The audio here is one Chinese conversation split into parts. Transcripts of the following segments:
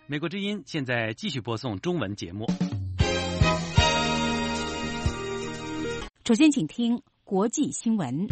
美国之音现在继续播送中文节目。 首先请听国际新闻。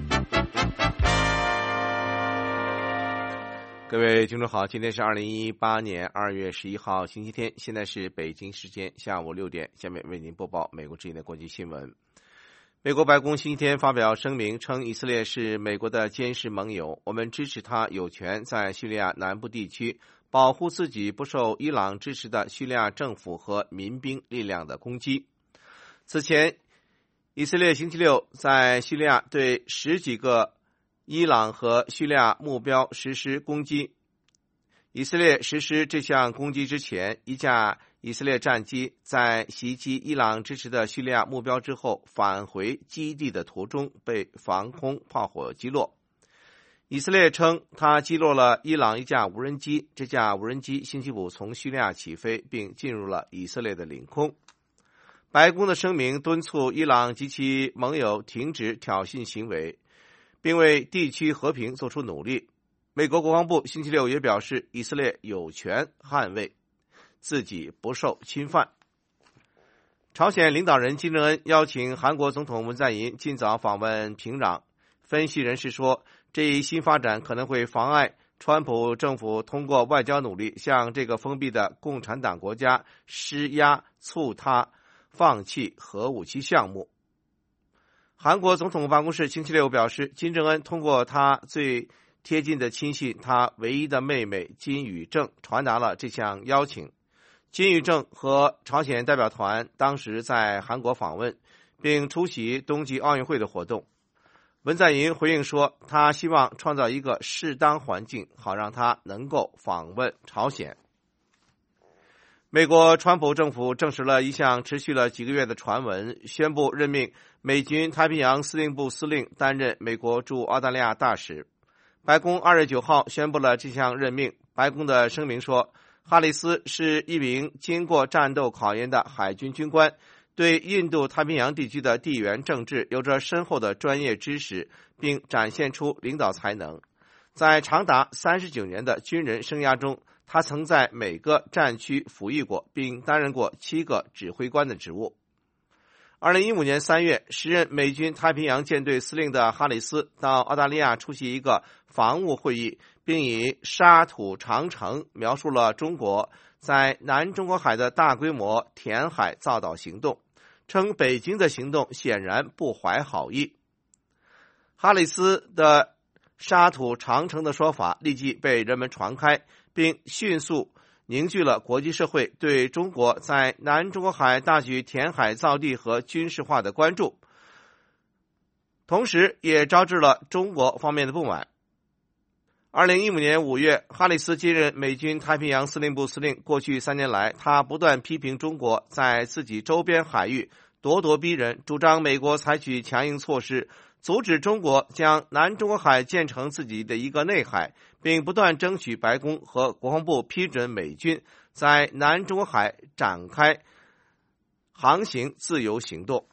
各位听众好，今天是2018年2月11号星期天，现在是北京时间下午6点，下面为您播报美国之音的国际新闻。美国白宫星期天发表声明称，以色列是美国的坚实盟友，我们支持他有权在叙利亚南部地区保护自己不受伊朗支持的叙利亚政府和民兵力量的攻击。此前，以色列星期六在叙利亚对10几个伊朗和叙利亚目标实施攻击。以色列实施这项攻击之前，一架以色列战机在袭击伊朗支持的叙利亚目标之后返回基地的途中被防空炮火击落。以色列称他击落了伊朗一架无人机，这架无人机星期五从叙利亚起飞并进入了以色列的领空。白宫的声明敦促伊朗及其盟友停止挑衅行为，并为地区和平做出努力。美国国防部星期六也表示，以色列有权捍卫自己不受侵犯。朝鲜领导人金正恩邀请韩国总统文在寅尽早访问平壤。分析人士说，这一新发展可能会妨碍川普政府通过外交努力向这个封闭的共产党国家施压，促他放弃核武器项目。韩国总统办公室星期六表示，金正恩通过他最贴近的亲信，他唯一的妹妹金宇正传达了这项邀请。金宇正和朝鲜代表团当时在韩国访问，并出席冬季奥运会的活动。文在寅回应说，他希望创造一个适当环境，好让他能够访问朝鲜。美国川普政府证实了一项持续了几个月的传闻，宣布任命美军太平洋司令部司令担任美国驻澳大利亚大使。白宫2月9号宣布了这项任命。白宫的声明说，哈里斯是一名经过战斗考验的海军军官，对印度太平洋地区的地缘政治有着深厚的专业知识，并展现出领导才能。在长达39年的军人生涯中，他曾在每个战区服役过，并担任过7个指挥官的职务。2015年3月，时任美军太平洋舰队司令的哈里斯到澳大利亚出席一个防务会议，并以沙土长城描述了中国在南中国海的大规模填海造岛行动，称北京的行动显然不怀好意。哈里斯的沙土长城的说法立即被人们传开，并迅速凝聚了国际社会对中国在南中国海大举填海造地和军事化的关注，同时也招致了中国方面的不满。2015年5月，哈里斯接任美军太平洋司令部司令。过去3年来，他不断批评中国在自己周边海域咄咄逼人，主张美国采取强硬措施，阻止中国将南中国海建成自己的一个内海，并不断争取白宫和国防部批准美军在南中国海展开航行自由行动。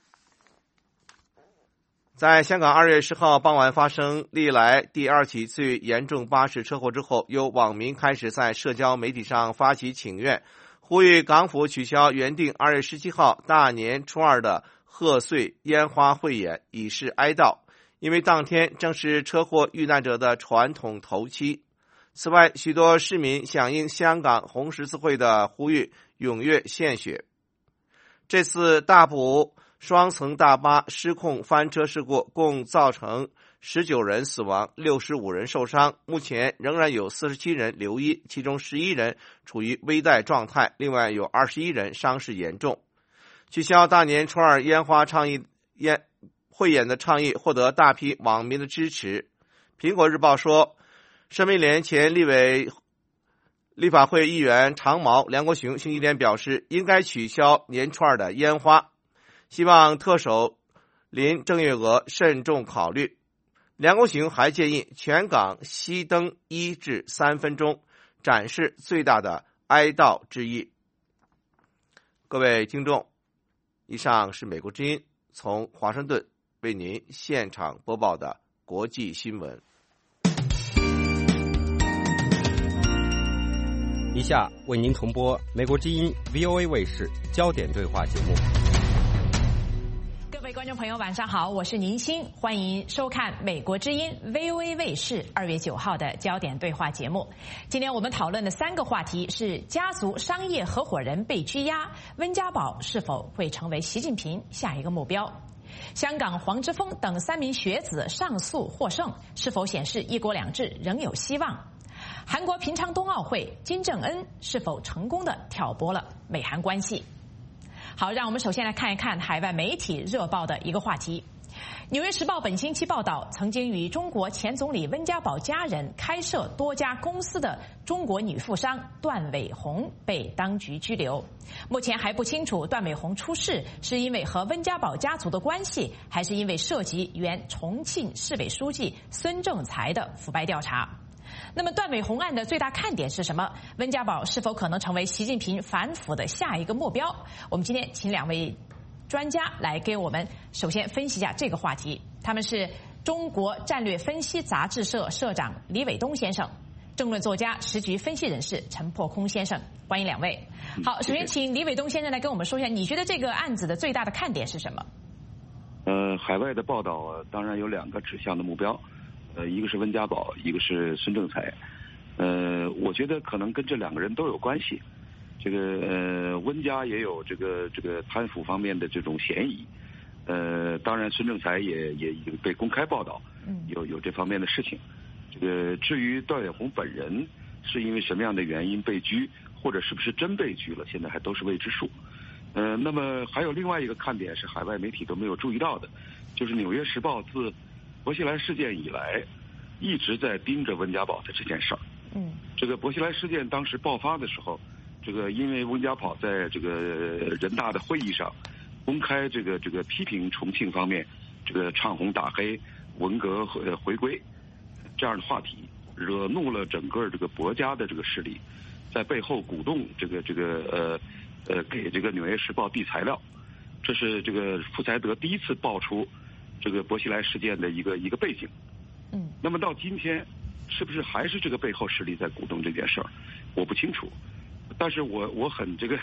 在香港2月10号傍晚发生历来第2起最严重巴士车祸之后，有网民开始在社交媒体上发起请愿，呼吁港府取消原定2月17号大年初二的贺岁烟花汇演，以示哀悼，因为当天正是车祸遇难者的传统头七。此外，许多市民响应香港红十字会的呼吁，踊跃献血。这次大埔双层大巴失控翻车事故共造成19人死亡，65人受伤，目前仍然有47人留医，其中11人处于危殆状态，另外有21人伤势严重。取消大年初二烟花汇演的倡议获得大批网民的支持。苹果日报说，社民连前立法会议员长毛梁国雄星期天表示，应该取消年初二的烟花，希望特首林郑月娥慎重考虑。梁国雄还建议全港熄灯1至3分钟，展示最大的哀悼之意。各位听众，以上是美国之音从华盛顿为您现场播报的国际新闻。 以以下为您重播美国之音 VOA 卫视焦点对话节目。 各位观众朋友，晚上好，我是宁欣，欢迎收看美国之音 VOA 卫视2月9号的焦点对话节目。今天我们讨论的3个话题是：家族商业合伙人被拘押，温家宝是否会成为习近平下一个目标？香港黄之锋等3名学子上诉获胜，是否显示一国两制仍有希望？韩国平昌冬奥会，金正恩是否成功地挑拨了美韩关系？好，让我们首先来看一看海外媒体热报的一个话题。《纽约时报》本星期报道，曾经与中国前总理温家宝家人开设多家公司的中国女富商段伟红被当局拘留。目前还不清楚段伟红出事是因为和温家宝家族的关系，还是因为涉及原重庆市委书记孙政才的腐败调查。那么段伟红案的最大看点是什么？温家宝是否可能成为习近平反腐的下一个目标？我们今天请2位专家来给我们首先分析一下这个话题。他们是中国战略分析杂志社社长李伟东先生，政论作家、时局分析人士陈破空先生，欢迎2位。好，首先请李伟东先生来跟我们说一下，你觉得这个案子的最大的看点是什么？ 海外的报道当然有2个指向的目标，一个是温家宝，一个是孙政才。我觉得可能跟这2个人都有关系。这个温家也有这个贪腐方面的这种嫌疑。当然孙政才也已经被公开报道，有这方面的事情。这个至于段伟红本人是因为什么样的原因被拘，或者是不是真被拘了，现在还都是未知数。那么还有另外一个看点是海外媒体都没有注意到的，就是《纽约时报》自薄熙来事件以来一直在盯着温家宝的这件事儿。这个薄熙来事件当时爆发的时候，这个因为温家宝在这个人大的会议上公开这个批评重庆方面这个唱红打黑、文革回归这样的话题，惹怒了整个这个薄家的这个势力，在背后鼓动给这个《纽约时报》递材料。这是这个傅才德第一次爆出这个薄熙来事件的一个背景。那么到今天是不是还是这个背后势力在鼓动这件事儿，我不清楚。但是我很这个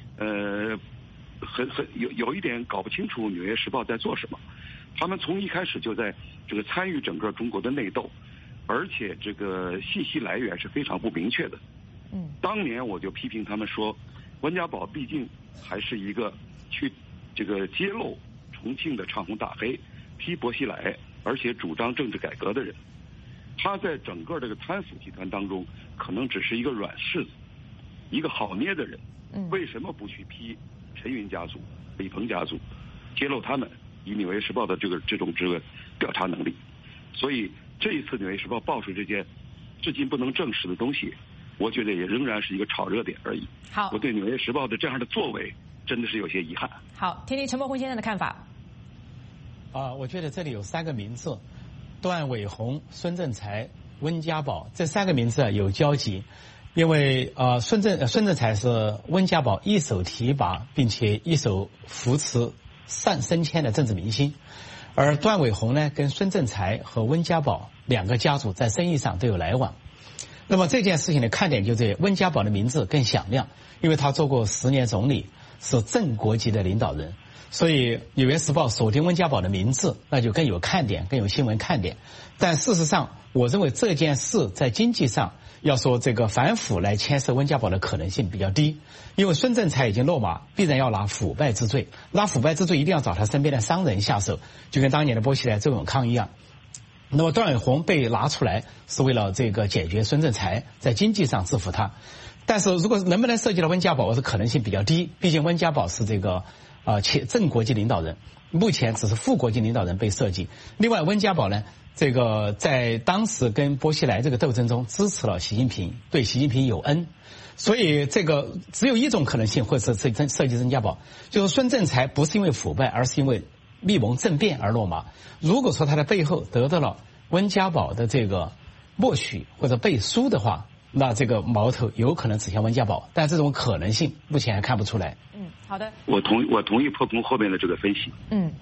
很有一点搞不清楚《纽约时报》在做什么。他们从一开始就在这个参与整个中国的内斗，而且这个信息来源是非常不明确的。当年我就批评他们说，温家宝毕竟还是一个去这个揭露重庆的唱红打黑、批薄熙来，而且主张政治改革的人。他在整个这个贪腐集团当中，可能只是一个软柿子，一个好捏的人。为什么不去批陈云家族、李鹏家族，揭露他们，以《纽约时报》的这种调查能力？所以这一次《纽约时报》爆出这件至今不能证实的东西，我觉得也仍然是一个炒热点而已。 好， 我对《纽约时报》的这样的作为真的是有些遗憾。 好，听听陈破空先生的看法。 我觉得这里有3个名字，段伟红、孙政才、温家宝，这3个名字有交集。因为孙政才是温家宝一手提拔并且一手扶持升迁的政治明星，而段伟红呢跟孙政才和温家宝2个家族在生意上都有来往。那么这件事情的看点就在温家宝的名字更响亮，因为他做过10年总理，是正国级的领导人，所以《纽约时报》锁定温家宝的名字，那就更有看点，更有新闻看点。但事实上，我认为这件事在经济上要说这个反腐来牵涉温家宝的可能性比较低，因为孙政才已经落马，必然要拿腐败之罪，拿腐败之罪一定要找他身边的商人下手，就跟当年的薄熙来、周永康一样。那么段伟红被拿出来是为了这个解决孙政才，在经济上制服他。但是如果能不能涉及到温家宝，我是可能性比较低，毕竟温家宝是这个正国级领导人，目前只是副国级领导人被涉及。另外温家宝呢，这个在当时跟薄熙来这个斗争中支持了习近平，对习近平有恩，所以这个只有一种可能性会是涉及温家宝，就是孙政才不是因为腐败，而是因为密谋政变而落马。如果说他的背后得到了温家宝的这个默许或者背书的话，那这个矛头有可能指向温家宝，但这种可能性目前还看不出来。 好的， 我同意破空后面的这个分析。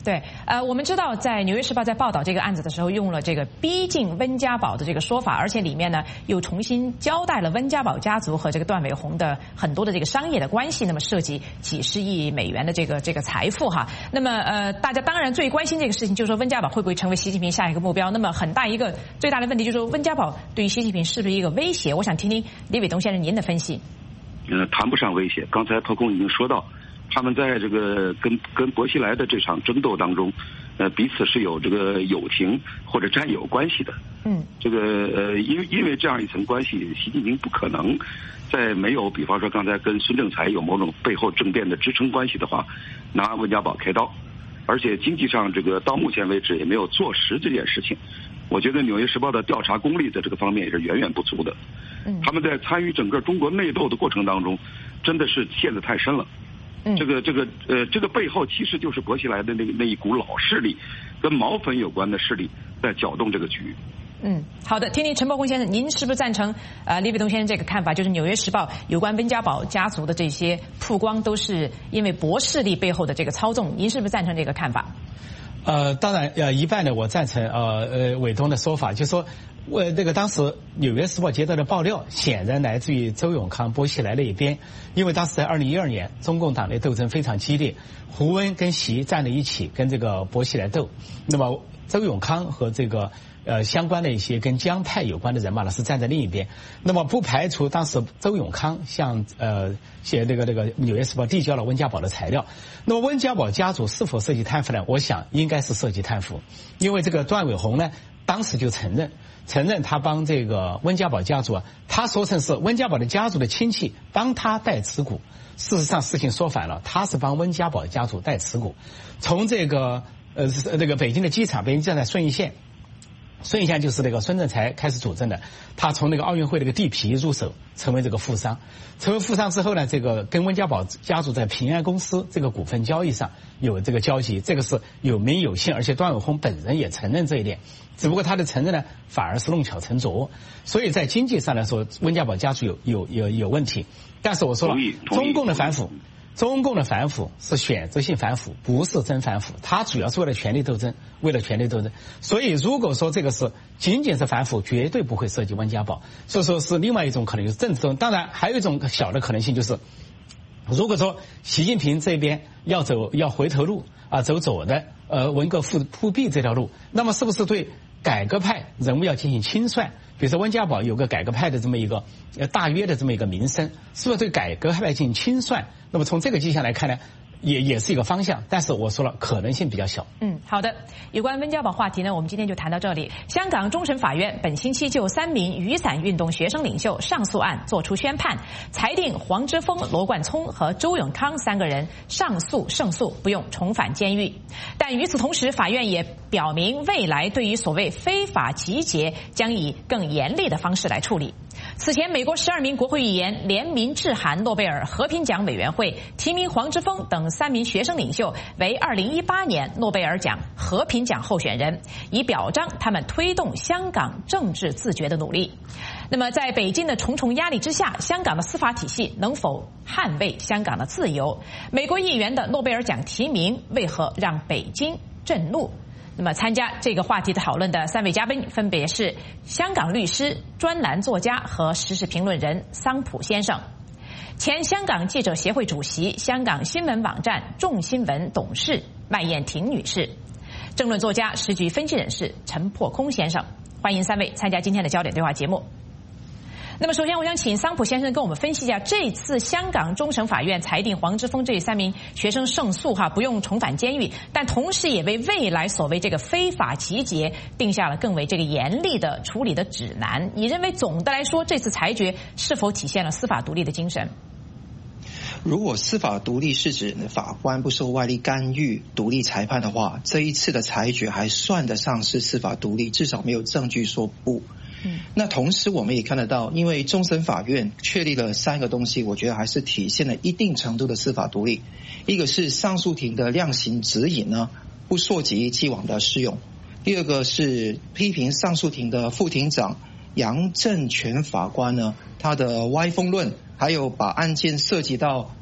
对，我们知道在《纽约时报》在报道这个案子的时候，用了这个逼近温家宝的这个说法，而且里面呢又重新交代了温家宝家族和这个段伟宏的很多的这个商业的关系，那么涉及几十亿美元的这个财富哈。那么大家当然最关心这个事情，就是说温家宝会不会成为习近平下一个目标？那么最大的问题就是说温家宝对于习近平是不是一个威胁？我想听听李伟东先生您的分析。 谈不上威胁。刚才陶空已经说到，他们在这个跟薄熙来的这场争斗当中，彼此是有这个友情或者战友关系的。这个因为这样一层关系，习近平不可能在没有比方说刚才跟孙政才有某种背后政变的支撑关系的话，拿温家宝开刀，而且经济上这个到目前为止也没有坐实这件事情。我觉得《纽约时报》的调查功力在这个方面也是远远不足的。他们在参与整个中国内斗的过程当中，真的是陷得太深了。这个背后其实就是薄熙来的那一股老势力，跟毛粉有关的势力在搅动这个局。 好的，听听陈伯宏先生，您是不是赞成李伟东先生这个看法？就是《纽约时报》有关温家宝家族的这些曝光，都是因为薄势力背后的这个操纵，您是不是赞成这个看法？ 当然，一半呢，我赞成伟东的说法，就是说，这个当时《纽约时报》接到的爆料，显然来自于周永康、薄熙来那一边，因为当时在2012年，中共党内斗争非常激烈，胡温跟习站在一起跟这个薄熙来斗，那么周永康和这个相关的一些跟江派有关的人马呢是站在另一边，那么不排除当时周永康向写这个《纽约时报》递交了温家宝的材料。那么温家宝家族是否涉及贪腐呢？我想应该是涉及贪腐，因为这个段伟宏呢当时就承认他帮这个温家宝家族他说成是温家宝的家族的亲戚帮他代持股，事实上事情说反了，他是帮温家宝家族代持股。从这个北京的机场，北京站在顺义县就是那个孙政才开始主政的，他从那个奥运会那个地皮入手，成为这个富商。成为富商之后呢，这个跟温家宝家族在平安公司这个股份交易上有这个交集，这个是有名有姓，而且段伟宏本人也承认这一点。只不过他的承认呢，反而是弄巧成拙。所以在经济上来说，温家宝家族有问题。但是我说了，中共的反腐是选择性反腐，不是真反腐，它主要是为了权力斗争。所以如果说这个是仅仅是反腐，绝对不会涉及温家宝。所以说是另外一种可能，就是政治斗争。当然还有一种小的可能性，就是如果说习近平这边要回头路走左的文革复辟这条路，那么是不是对改革派人物要进行清算？比如说温家宝有个改革派的这么一个大约的这么一个名声，是不是对改革派进行清算？那么从这个迹象来看呢，也是一个方向，但是我说了可能性比较小。 好的，有关温家宝话题呢，我们今天就谈到这里。香港终审法院本星期就3名雨伞运动学生领袖上诉案作出宣判，裁定黄之锋、罗冠聪和周永康3个人上诉胜诉，不用重返监狱。但与此同时，法院也表明未来对于所谓非法集结将以更严厉的方式来处理。此前，美国12名国会议员联名致函诺贝尔和平奖委员会，提名黄之锋等3名学生领袖为2018年诺贝尔奖和平奖候选人，以表彰他们推动香港政治自觉的努力。那么在北京的重重压力之下，香港的司法体系能否捍卫香港的自由？美国议员的诺贝尔奖提名为何让北京震怒？那么参加这个话题的讨论的3位嘉宾分别是香港律师、专栏作家和时事评论人桑普先生，前香港记者协会主席、香港新闻网站众新闻董事麦燕婷女士，政论作家、时局分析人士陈破空先生。欢迎3位参加今天的焦点对话节目。那么首先我想请桑普先生跟我们分析一下，这次香港终审法院裁定黄之锋这3名学生胜诉不用重返监狱，但同时也为未来所谓这个非法集结定下了更为这个严厉的处理的指南。你认为总的来说这次裁决是否体现了司法独立的精神？ 如果司法独立是指法官不受外力干预独立裁判的话，这一次的裁决还算得上是司法独立，至少没有证据说不。那同时我们也看得到，因为终审法院确立了3个东西，我觉得还是体现了一定程度的司法独立。一个是上诉庭的量刑指引呢，不溯及既往的适用；第二个是批评上诉庭的副庭长杨正全法官呢，他的歪风论，还有把案件涉及到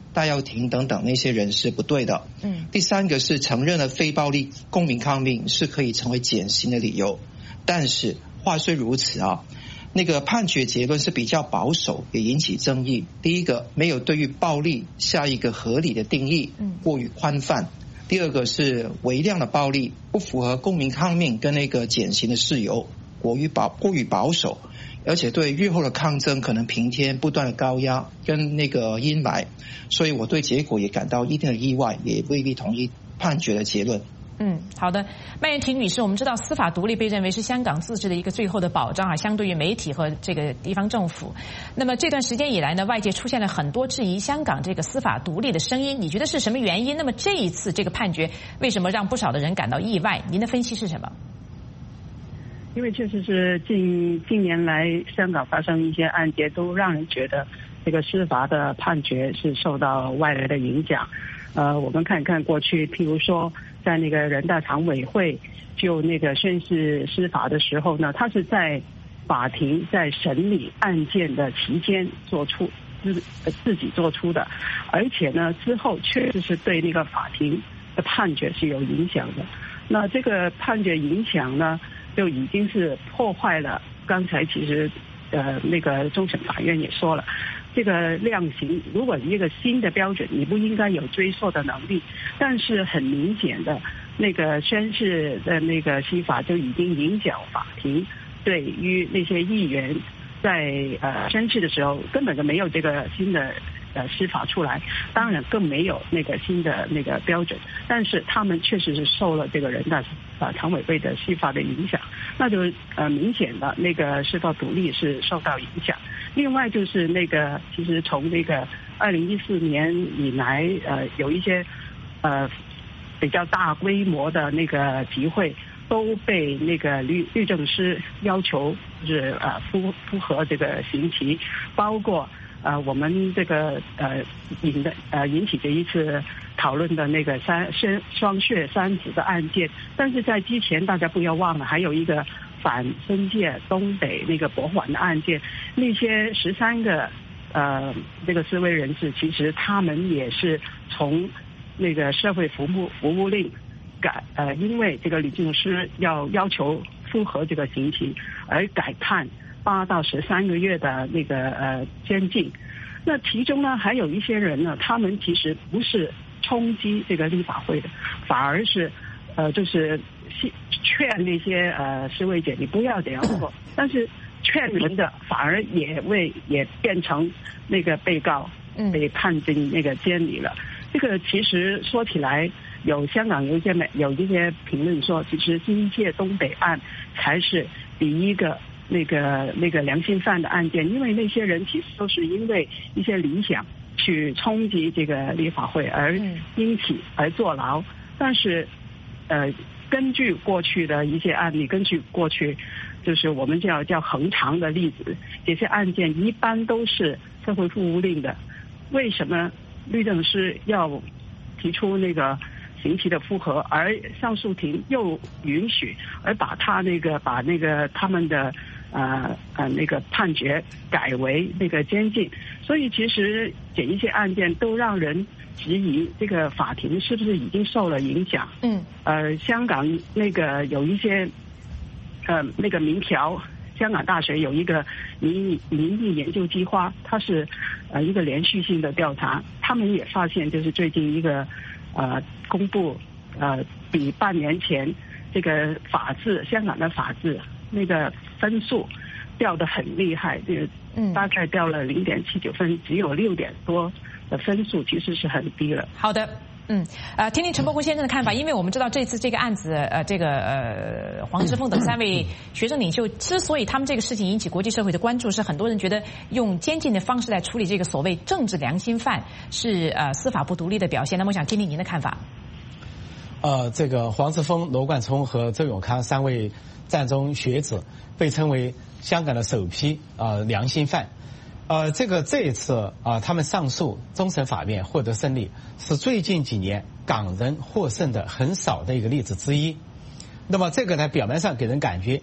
戴耀廷等等那些人是不对的。第三个是承认了非暴力公民抗命是可以成为减刑的理由，但是话虽如此啊，那个判决结论是比较保守，也引起争议。第一个，没有对于暴力下一个合理的定义，过于宽泛；第二个是微量的暴力不符合公民抗命跟那个减刑的事由，过于保守，而且对日后的抗争可能平添不断的高压跟那个阴霾，所以我对结果也感到一定的意外，也未必同意判决的结论。 好的，麦燕婷女士，我们知道司法独立被认为是香港自治的一个最后的保障啊，相对于媒体和这个地方政府。那么这段时间以来呢，外界出现了很多质疑香港这个司法独立的声音，你觉得是什么原因？那么这一次这个判决为什么让不少的人感到意外？您的分析是什么？ 因为确实是近年来香港发生一些案件，都让人觉得这个司法的判决是受到外来的影响。我们看一看过去，譬如说在那个人大常委会就那个宣誓司法的时候呢，他是在法庭在审理案件的期间自己做出的，而且呢之后确实是对那个法庭的判决是有影响的。那这个判决影响呢，就已经是破坏了刚才其实那个终审法院也说了，这个量刑如果一个新的标准，你不应该有追溯的能力。但是很明显的，那个宣誓的那个司法就已经影响法庭对于那些议员在宣誓的时候根本就没有这个新的司法出来，当然更没有那个新的那个标准，但是他们确实是受了这个人大常委会的司法的影响，那就明显的那个司法独立是受到影响。另外就是那个其实从那个2014年以来有一些比较大规模的那个集会都被那个律政司要求就是符合这个刑期，包括我们这个引起这一次讨论的那个双血三子的案件。但是在之前大家不要忘了，还有一个反申诫东北那个博缓的案件，那些13个这个示威人士，其实他们也是从那个社会服务令因为这个律政司要求符合这个刑期而改判8到13个月的那个监禁。那其中呢还有一些人呢，他们其实不是冲击这个立法会的，反而是就是劝那些示威者你不要这样做，但是劝人的反而也变成那个被告被判进那个监里了。这个其实说起来，香港有一些评论说，其实新界东北案才是第一个那个良心犯的案件，因为那些人其实都是因为一些理想去冲击这个立法会而因此而坐牢。但是根据过去的一些案例，根据过去就是我们叫恒常的例子，这些案件一般都是社会服务令的。为什么律政司要提出那个刑期的复核，而上诉庭又允许，而把他们的那个判决改为那个监禁？所以其实这一些案件都让人质疑这个法庭是不是已经受了影响。香港那个有一些那个民调，香港大学有一个民意研究计划，它是一个连续性的调查，他们也发现就是最近一个公布比半年前这个香港的法治那个分数掉得很厉害，大概掉了0.79分，只有6点多的分数，其实是很低了。 好的。听听陈伯宏先生的看法，因为我们知道这次这个案子，黄之锋等3位学生领袖，之所以他们这个事情引起国际社会的关注，是很多人觉得用监禁的方式来处理这个所谓政治良心犯是司法不独立的表现。那么我想听听您的看法。 这个黄之锋、罗冠聪和周永康3位战中学子被称为香港的首批良心犯。这一次他们上诉终审法院获得胜利，是最近几年港人获胜的很少的一个例子之一。那么这个呢，表面上给人感觉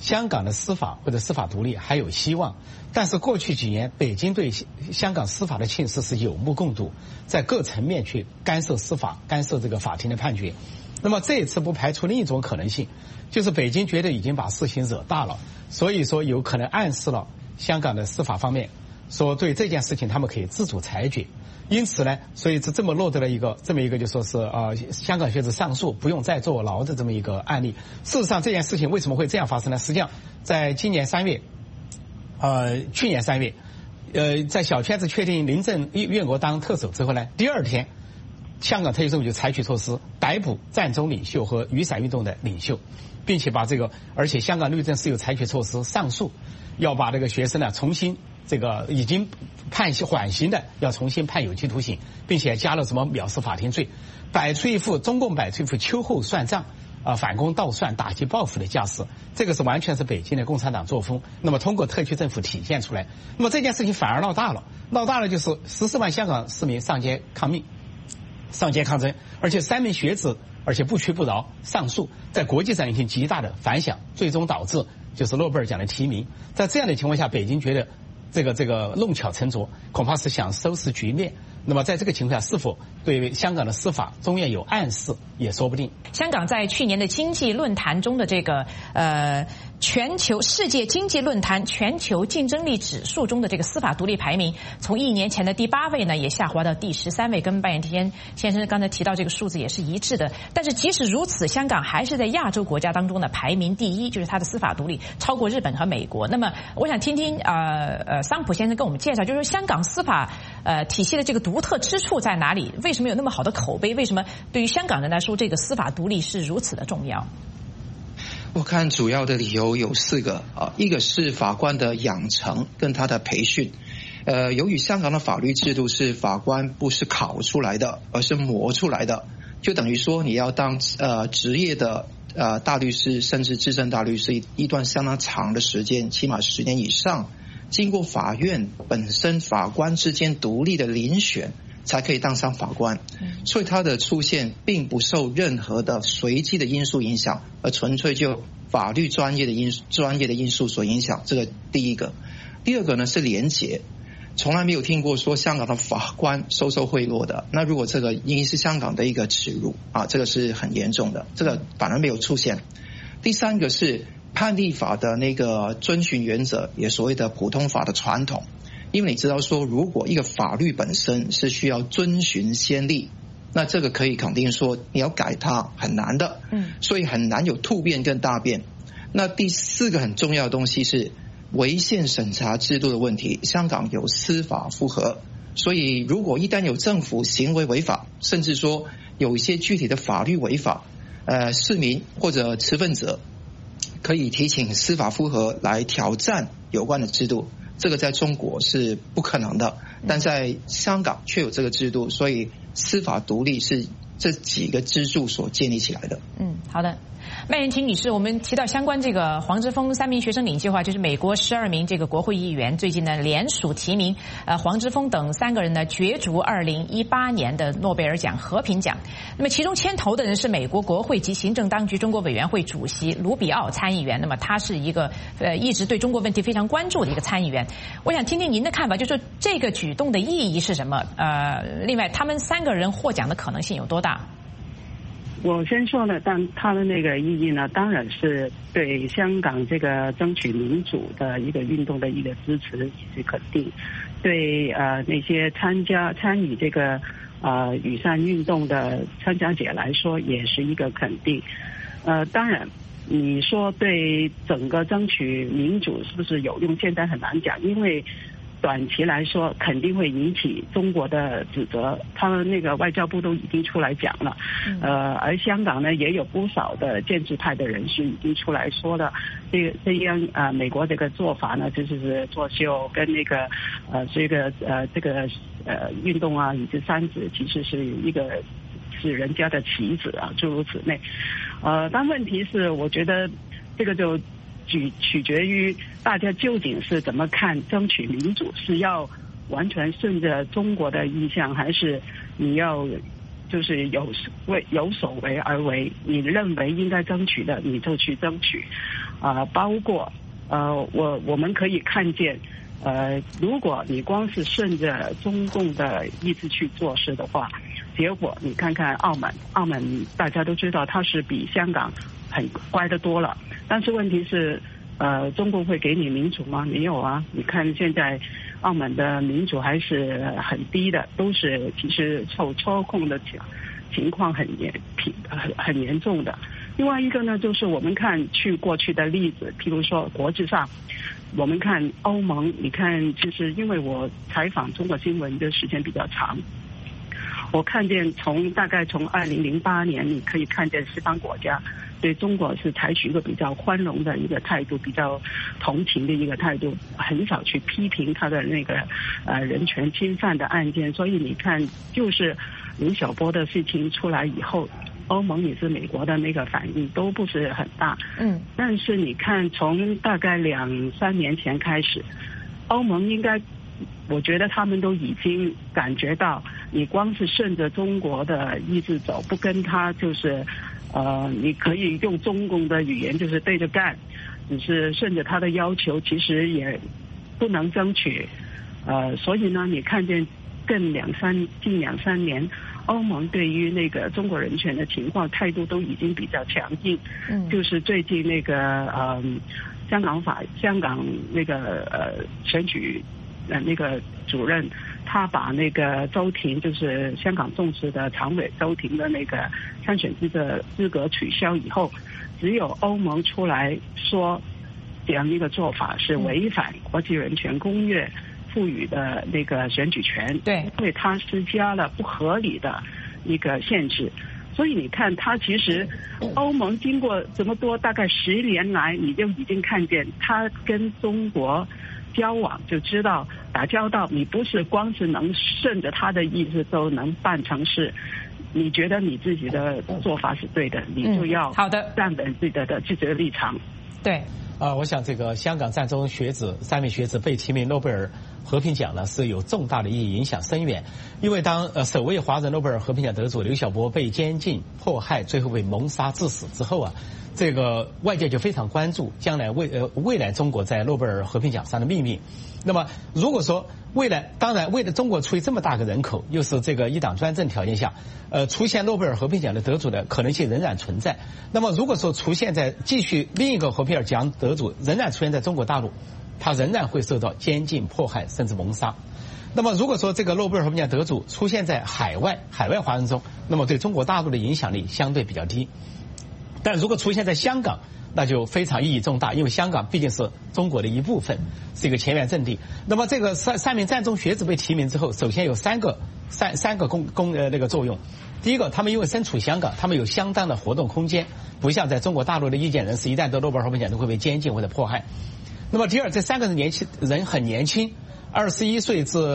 香港的司法或者司法独立还有希望。但是过去几年，北京对香港司法的侵蚀是有目共睹，在各层面去干涉司法，干涉这个法庭的判决。那么这一次不排除另一种可能性，就是北京觉得已经把事情惹大了，所以说有可能暗示了香港的司法方面，说对这件事情他们可以自主裁决。因此呢，所以这么落得了这么一个就说是香港学子上诉不用再坐牢的这么一个案例。事实上这件事情为什么会这样发生呢？实际上在今年3月，去年3月，在小圈子确定林郑月娥当特首之后呢，第二天，香港特区政府就采取措施逮捕占中领袖和雨伞运动的领袖，并且而且香港律政司有采取措施上诉，要把这个学生呢重新已经判缓刑的要重新判有期徒刑，并且加了什么藐视法庭罪，中共摆出一副秋后算账反攻倒算打击报复的架势，这个是完全是北京的共产党作风。那么通过特区政府体现出来，那么这件事情反而闹大了就是14万香港市民上街抗命、上街抗争，而且3名学子而且不屈不挠上诉，在国际上引起极大的反响，最终导致就是诺贝尔奖的提名。在这样的情况下，北京觉得这个弄巧成拙，恐怕是想收拾局面。那么在这个情况下，是否对香港的司法中院有暗示也说不定。 香港在去年的经济论坛中的这个世界经济论坛全球竞争力指数中的这个司法独立排名，从1年前的第8位呢，也下滑到第13位，跟半天先生刚才提到这个数字也是一致的。但是即使如此，香港还是在亚洲国家当中呢排名第1，就是它的司法独立超过日本和美国。那么我想听听桑普先生跟我们介绍，就是说香港司法体系的这个独特之处在哪里？为什么有那么好的口碑？为什么对于香港人来说，这个司法独立是如此的重要？ 我看主要的理由有4个一个是法官的养成跟他的培训。由于香港的法律制度是法官不是考出来的，而是磨出来的，就等于说你要当职业的大律师，甚至资深大律师一段相当长的时间，起码10年以上，经过法院本身法官之间独立的遴选，才可以当上法官。所以他的出现并不受任何的随机的因素影响，而纯粹就法律专业的因素所影响。这个第一个。第二个呢是廉洁，从来没有听过说香港的法官收贿赂的。那如果这个应该是香港的一个耻辱这个是很严重的，这个反而没有出现。第三个是判例法的那个遵循原则，也所谓的普通法的传统。因为你知道说，如果一个法律本身是需要遵循先例，那这个可以肯定说你要改它很难的，所以很难有突变跟大变。那第4个很重要的东西是违宪审查制度的问题。香港有司法复核，所以如果一旦有政府行为违法，甚至说有一些具体的法律违法，市民或者持份者可以提请司法复核来挑战有关的制度。这个在中国是不可能的，但在香港却有这个制度，所以司法独立是这几个支柱所建立起来的。 好的。麦燕婷女士，我们提到相关这个黄之锋3名学生领计划，就是美国12名这个国会议员最近呢联署提名黄之锋等3个人呢角逐2018年的诺贝尔奖和平奖。那么其中牵头的人是美国国会及行政当局中国委员会主席卢比奥参议员。那么他是一个一直对中国问题非常关注的一个参议员。我想听听您的看法，就是说这个举动的意义是什么？另外他们3个人获奖的可能性有多大？ 我先说呢，但他的那个意义呢，当然是对香港这个争取民主的一个运动的一个支持以及肯定，对那些参与这个雨伞运动的参加者来说也是一个肯定。当然你说对整个争取民主是不是有用，现在很难讲，因为短期来说肯定会引起中国的指责，他们那个外交部都已经出来讲了，而香港呢也有不少的建制派的人士已经出来说了，这样美国这个做法呢，就是作秀跟那个这个运动以及三子其实是是人家的棋子诸如此类，但问题是我觉得这个就取决于大家究竟是怎么看争取民主，是要完全顺着中国的意向，还是你要就是有所为而为，你认为应该争取的你就去争取。 包括我们可以看见，如果你光是顺着中共的意志去做事的话，结果你看看澳门大家都知道它是比香港很乖得多了，但是问题是，中共会给你民主吗？没有啊！你看现在澳门的民主还是很低的，都是其实受操控的情况很严重的。另外一个呢，就是我们看过去的例子，譬如说国际上，我们看欧盟，你看就是因为我采访中国新闻的时间比较长，我看见大概从2008年，你可以看见西方国家对中国是采取一个比较宽容的一个态度，比较同情的一个态度，很少去批评他的那个人权侵犯的案件。所以你看，就是刘晓波的事情出来以后，欧盟也是美国的那个反应都不是很大。但是你看从大概2-3年前开始，欧盟应该，我觉得他们都已经感觉到，你光是顺着中国的意志走，不跟他就是你可以用中共的语言就是对着干，只是顺着他的要求，其实也不能争取。所以呢，你看见近2-3年，欧盟对于那个中国人权的情况态度都已经比较强硬。就是最近那个香港那个选举那个主任，他把那个周庭，就是香港众志的常委周庭的那个参选资格取消以后，只有欧盟出来说这样一个做法是违反国际人权公约赋予的那个选举权，对，因为它施加了不合理的一个限制。所以你看，它其实欧盟经过这么多大概10年来，你就已经看见它跟中国交往，就知道打交道，你不是光是能顺着他的意思都能办成事。你觉得你自己的做法是对的，你就要站稳自己的立场。 对。我想这个香港战中3名学子被提名诺贝尔和平奖呢，是有重大的意义，影响深远。因为当首位华人诺贝尔和平奖得主刘晓波被监禁、迫害，最后被谋杀致死之后啊，这个外界就非常关注将来未来中国在诺贝尔和平奖上的命运。那么如果说当然为了中国处于这么大个人口，又是这个一党专政条件下，出现诺贝尔和平奖的得主的可能性仍然存在。那么如果说继续另一个和平奖得主仍然出现在中国大陆，他仍然会受到监禁、迫害甚至谋杀。那么如果说这个诺贝尔和平奖得主出现在海外华人中，那么对中国大陆的影响力相对比较低。但如果出现在香港，那就非常意义重大，因为香港毕竟是中国的一部分，是一个前沿阵地。那么这个3名战中学子被提名之后，首先有三个那个作用。第一个，他们因为身处香港，他们有相当的活动空间，不像在中国大陆的意见人士一旦得诺贝尔和平奖都会被监禁或者迫害。那么第二，这3个人很年轻，21岁至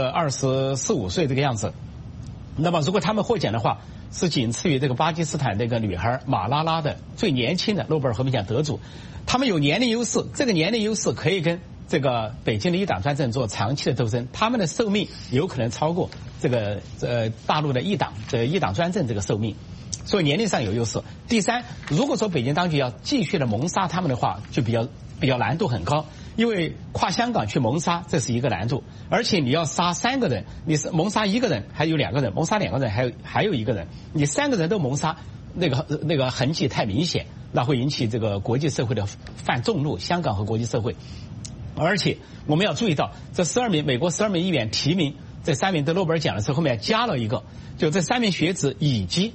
24、25岁这个样子。那么如果他们获奖的话，是仅次于这个巴基斯坦那个女孩马拉拉的最年轻的诺贝尔和平奖得主。他们有年龄优势，这个年龄优势可以跟这个北京的一党专政做长期的斗争，他们的寿命有可能超过这个大陆的一党专政这个寿命，所以年龄上有优势。第三，如果说北京当局要继续的谋杀他们的话，就比较难度很高，因为跨香港去谋杀这是一个难度，而且你要杀3个人，你是谋杀1个人还有2个人，谋杀2个人还有1个人，你3个人都谋杀，那个痕迹太明显，那会引起这个国际社会的犯众怒，香港和国际社会。而且我们要注意到，美国12名议员提名这3名得诺贝尔奖的时候，后面加了一个，就这3名学子以及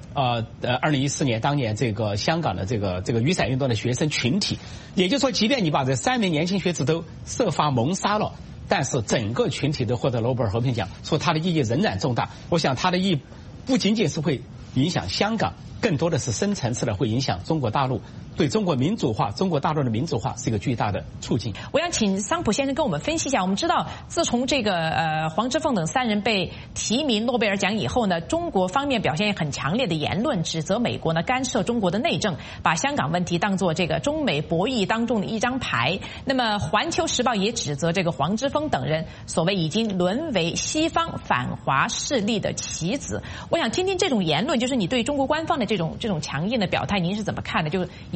2014年当年这个香港的这个雨伞运动的学生群体，也就是说，即便你把这3名年轻学子都设法谋杀了，但是整个群体都获得诺贝尔和平奖，说它的意义仍然重大。我想它的意义不仅仅是会影响香港，更多的是深层次的会影响中国大陆，对中国民主化、中国大陆的民主化是一个巨大的促进。 我想请桑普先生跟我们分析一下。我们知道，自从这个黄之锋等3人被提名诺贝尔奖以后呢，中国方面表现很强烈的言论，指责美国呢干涉中国的内政，把香港问题当作这个中美博弈当中的一张牌。那么，《环球时报》也指责这个黄之锋等人所谓已经沦为西方反华势力的棋子。我想听听这种言论，就是你对中国官方的这种强硬的表态，您是怎么看的？就是尤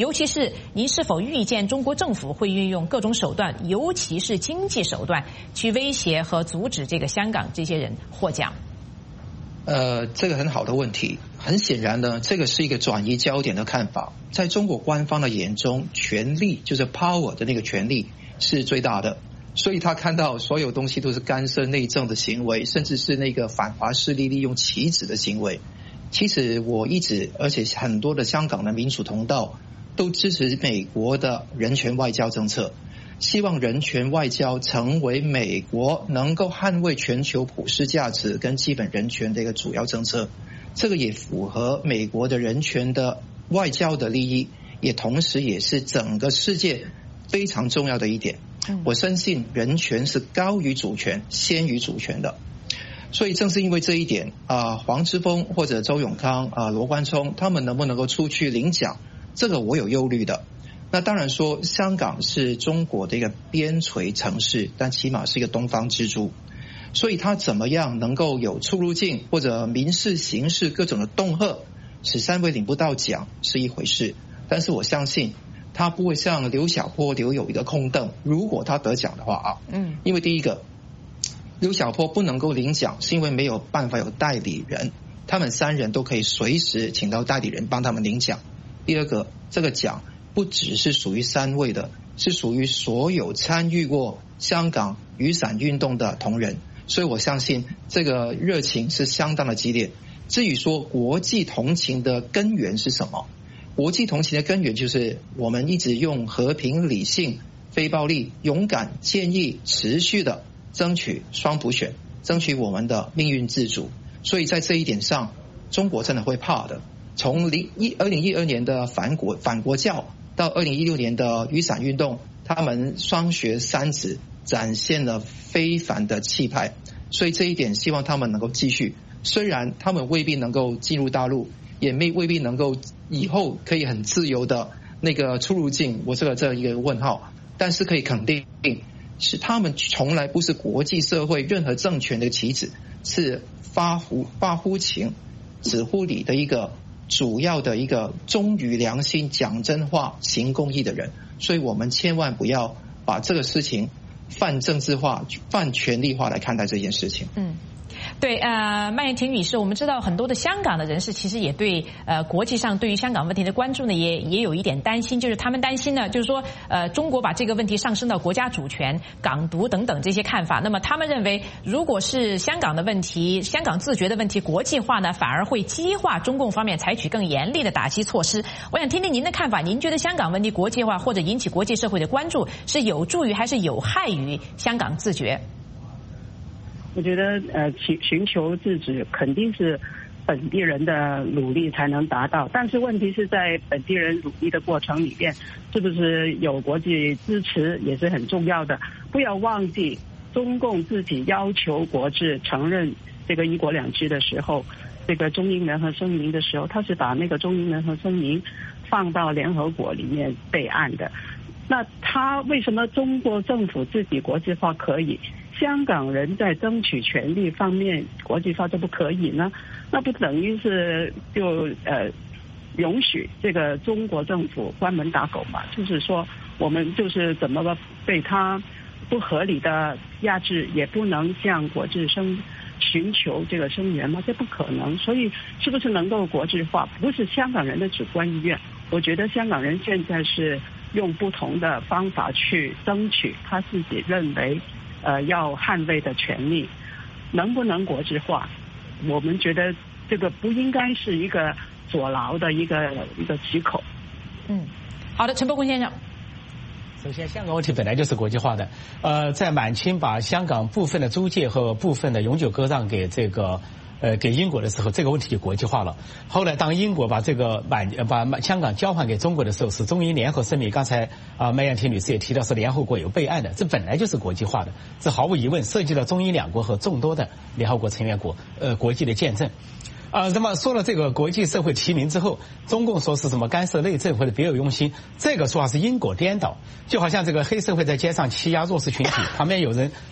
尤其是您是否预见中国政府会运用各种手段，尤其是经济手段，去威胁和阻止这个香港这些人获奖？ 这个很好的问题。很显然呢，这个是一个转移焦点的看法。在中国官方的眼中，权力就是 power 的那个权力是最大的，所以他看到所有东西都是干涉内政的行为，甚至是那个反华势力利用棋子的行为。其实我一直，而且很多的香港的民主同道都支持美国的人权外交政策，希望人权外交成为美国能够捍卫全球普世价值跟基本人权的一个主要政策。这个也符合美国的人权的外交的利益，也同时也是整个世界非常重要的一点。我深信人权是高于主权、先于主权的。所以正是因为这一点黄之锋或者周永康罗冠聪他们能不能够出去领奖，这个我有忧虑的。那当然说香港是中国的一个边陲城市，但起码是一个东方之珠，所以他怎么样能够有出入境或者民事刑事各种的恫吓使3位领不到奖是一回事，但是我相信他不会像刘晓波留有一个空凳，如果他得奖的话因为第一个刘晓波不能够领奖是因为没有办法有代理人，他们3人都可以随时请到代理人帮他们领奖。第二个，这个奖不只是属于3位的，是属于所有参与过香港雨伞运动的同仁，所以我相信这个热情是相当的激烈。至于说国际同情的根源是什么，国际同情的根源就是我们一直用和平、理性、非暴力、勇敢、坚毅、持续的争取双普选，争取我们的命运自主。所以在这一点上，中国真的会怕的。从2012年的反国教到2016年的雨伞运动，他们双学三子展现了非凡的气派，所以这一点希望他们能够继续。虽然他们未必能够进入大陆，也未必能够以后可以很自由的那个出入境，我这一个问号，但是可以肯定是他们从来不是国际社会任何政权的棋子，是发乎情止乎礼的一个主要的一个忠于良心、讲真话、行公义的人。所以我们千万不要把这个事情泛政治化、泛权力化来看待这件事情。 对，麦燕婷女士，我们知道很多的香港的人士其实也对国际上对于香港问题的关注呢，也有一点担心，就是他们担心呢，就是说中国把这个问题上升到国家主权、港独等等这些看法。那么他们认为，如果是香港的问题、香港自觉的问题国际化呢，反而会激化中共方面采取更严厉的打击措施。我想听听您的看法，您觉得香港问题国际化或者引起国际社会的关注，是有助于还是有害于香港自觉？ 我觉得寻求自治肯定是本地人的努力才能达到，但是问题是在本地人努力的过程里边，是不是有国际支持也是很重要的。不要忘记中共自己要求国际承认这个一国两制的时候，这个中英联合声明的时候，他是把那个中英联合声明放到联合国里面备案的。那他为什么中国政府自己国际化可以，香港人在争取权利方面国际化就不可以呢？那不等于是就允许这个中国政府关门打狗嘛？就是说我们就是怎么被他不合理的压制，也不能向国际寻求这个声援吗？这不可能。所以是不是能够国际化，不是香港人的主观意愿。我觉得香港人现在是用不同的方法去争取他自己认为要捍卫的权利。能不能国际化，我们觉得这个不应该是一个坐牢的一个藉口。 好的，陈伯公先生。 首先，香港问题本来就是国际化的。在满清把香港部分的租界和部分的永久割让给给英国的时候，这个问题就国际化了。后来当英国把把香港交还给中国的时候，是中英联合声明。刚才麦燕婷女士也提到是联合国有备案的，这本来就是国际化的，这毫无疑问涉及到中英两国和众多的联合国成员国国际的见证。那么说了这个国际社会提名之后，中共说是什么干涉内政或者别有用心，这个说法是因果颠倒。就好像这个黑社会在街上欺压弱势群体，旁边有人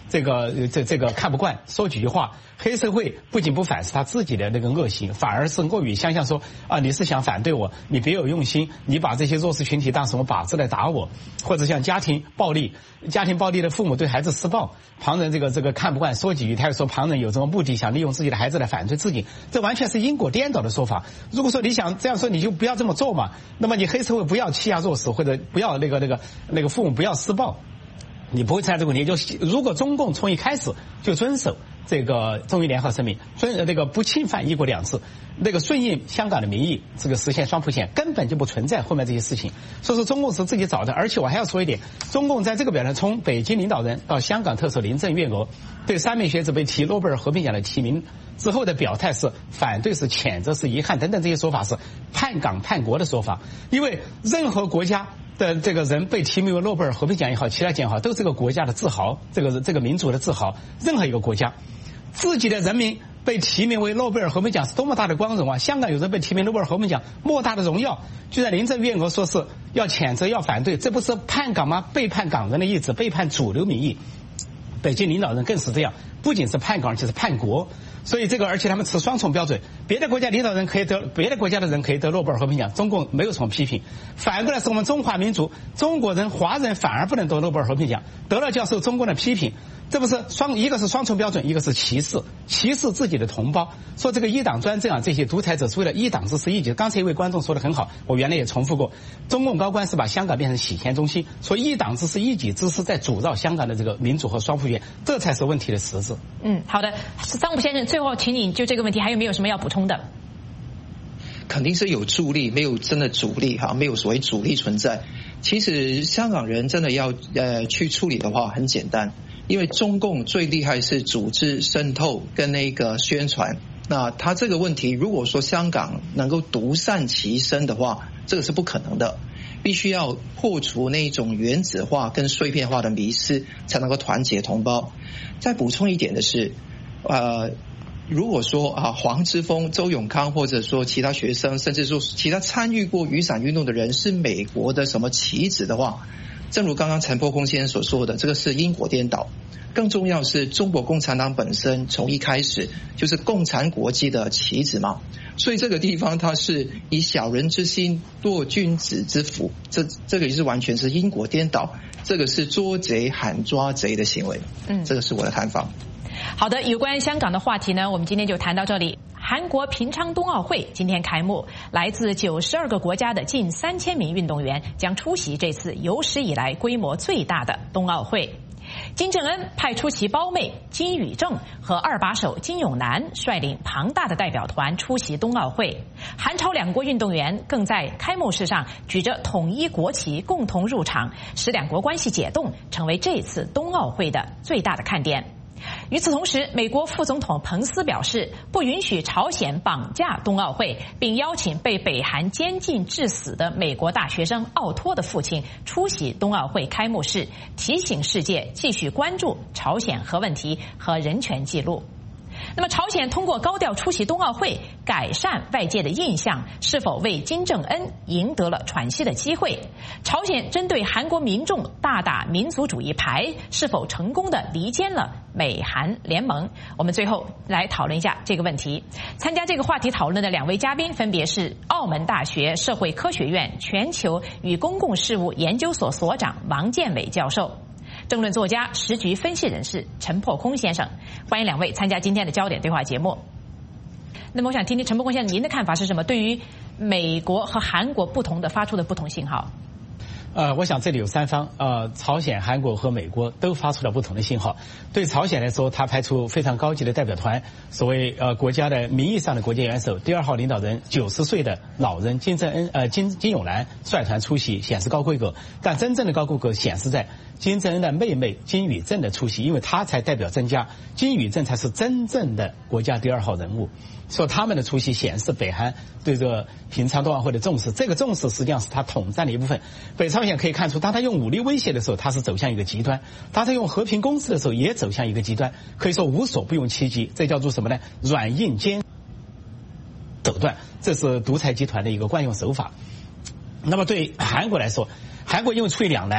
这个看不惯，说几句话，黑社会不仅不反思他自己的那个恶行，反而是恶语相向说啊，你是想反对我，你别有用心，你把这些弱势群体当什么靶子来打我，或者像家庭暴力的父母对孩子施暴，旁人这个看不惯，说几句他又说旁人有什么目的，想利用自己的孩子来反对自己，这完全是因果颠倒的说法。如果说你想这样说，你就不要这么做嘛，那么你黑社会不要欺压弱势，或者不要那个父母不要施暴，你不会存在这个问题。就如果中共从一开始就遵守这个中英联合声明，不侵犯一国两制，顺应香港的民意，这个实现双普选，根本就不存在后面这些事情。所以说中共是自己找的。而且我还要说一点，中共在这个表现，从北京领导人到香港特首林郑月娥对3名学者被提诺贝尔和平奖的提名之后的表态是反对、是谴责、是遗憾等等，这些说法是叛港叛国的说法。因为任何国家的这个人被提名为诺贝尔和平奖也好，其他奖也好，都是这个国家的自豪，这个民族的自豪。任何一个国家自己的人民被提名为诺贝尔和平奖是多么大的光荣啊！香港有人被提名诺贝尔和平奖，莫大的荣耀。就在林郑月娥说是要谴责、要反对，这不是叛港吗？背叛港人的意志，背叛主流民意。北京领导人更是这样，不仅是叛港，而且是叛国。所以而且他们持双重标准，别的国家领导人可以得，别的国家的人可以得诺贝尔和平奖，中共没有什么批评。反过来是我们中华民族，中国人、华人反而不能得诺贝尔和平奖，得了就要受中共的批评。这不是一个是双重标准，一个是歧视自己的同胞。说这个一党专政啊，这些独裁者是为了一党之私一己。刚才一位观众说的很好，我原来也重复过，中共高官是把香港变成洗钱中心，说一党之私一己之私在主造香港的这个民主和双普选，这才是问题的实质。 好的，张武先生，最后请你就这个问题还有没有什么要补充的？ 肯定是有助力，没有真的主力哈，没有所谓主力存在。其实香港人真的要去处理的话很简单，因为中共最厉害是组织渗透跟那个宣传。那他这个问题，如果说香港能够独善其身的话，这个是不可能的。必须要破除那种原子化跟碎片化的迷思，才能够团结同胞。再补充一点的是，如果说黄之锋、周永康，或者说其他学生，甚至说其他参与过雨伞运动的人是美国的什么棋子的话，正如刚刚陈破空先生所说的，这个是因果颠倒。更重要是中国共产党本身从一开始就是共产国际的棋子嘛，所以这个地方它是以小人之心度君子之腹，这个也是完全是因果颠倒，这个是捉贼喊抓贼的行为。这个是我的看法。 好的，有关香港的话题呢，我们今天就谈到这里。韩国平昌冬奥会今天开幕，来自92个国家的近3000名运动员将出席这次有史以来规模最大的冬奥会。金正恩派出其胞妹金宇正和二把手金永南率领庞大的代表团出席冬奥会，韩朝两国运动员更在开幕式上举着统一国旗共同入场，使两国关系解冻成为这次冬奥会的最大的看点。与此同时，美国副总统彭斯表示不允许朝鲜绑架冬奥会，并邀请被北韩监禁致死的美国大学生奥托的父亲出席冬奥会开幕式，提醒世界继续关注朝鲜核问题和人权记录。那么朝鲜通过高调出席冬奥会改善外界的印象，是否为金正恩赢得了喘息的机会？朝鲜针对韩国民众大打民族主义牌，是否成功的离间了美韩联盟？我们最后来讨论一下这个问题。参加这个话题讨论的两位嘉宾分别是澳门大学社会科学院全球与公共事务研究所所长王建伟教授，政论作家、时局分析人士陈破空先生。欢迎两位参加今天的焦点对话节目。那么我想听听陈破空先生您的看法是什么？对于美国和韩国不同的发出的不同信号。 我想这里有三方，朝鲜、韩国和美国都发出了不同的信号。对朝鲜来说，他派出非常高级的代表团，所谓国家的名义上的国家元首，第2号领导人90岁的老人金正恩、金永南率团出席，显示高规格。但真正的高规格显示在金正恩的妹妹金宇正的出席，因为他才代表增加，金宇正才是真正的国家第2号人物。说他们的出席显示北韩对这个平昌冬奥会的重视，这个重视实际上是他统战的一部分。北朝鲜可以看出，当他用武力威胁的时候，他是走向一个极端；当他用和平攻势的时候，也走向一个极端。可以说无所不用其极，这叫做什么呢？软硬兼手段，这是独裁集团的一个惯用手法。那么对韩国来说，韩国因为处于两难。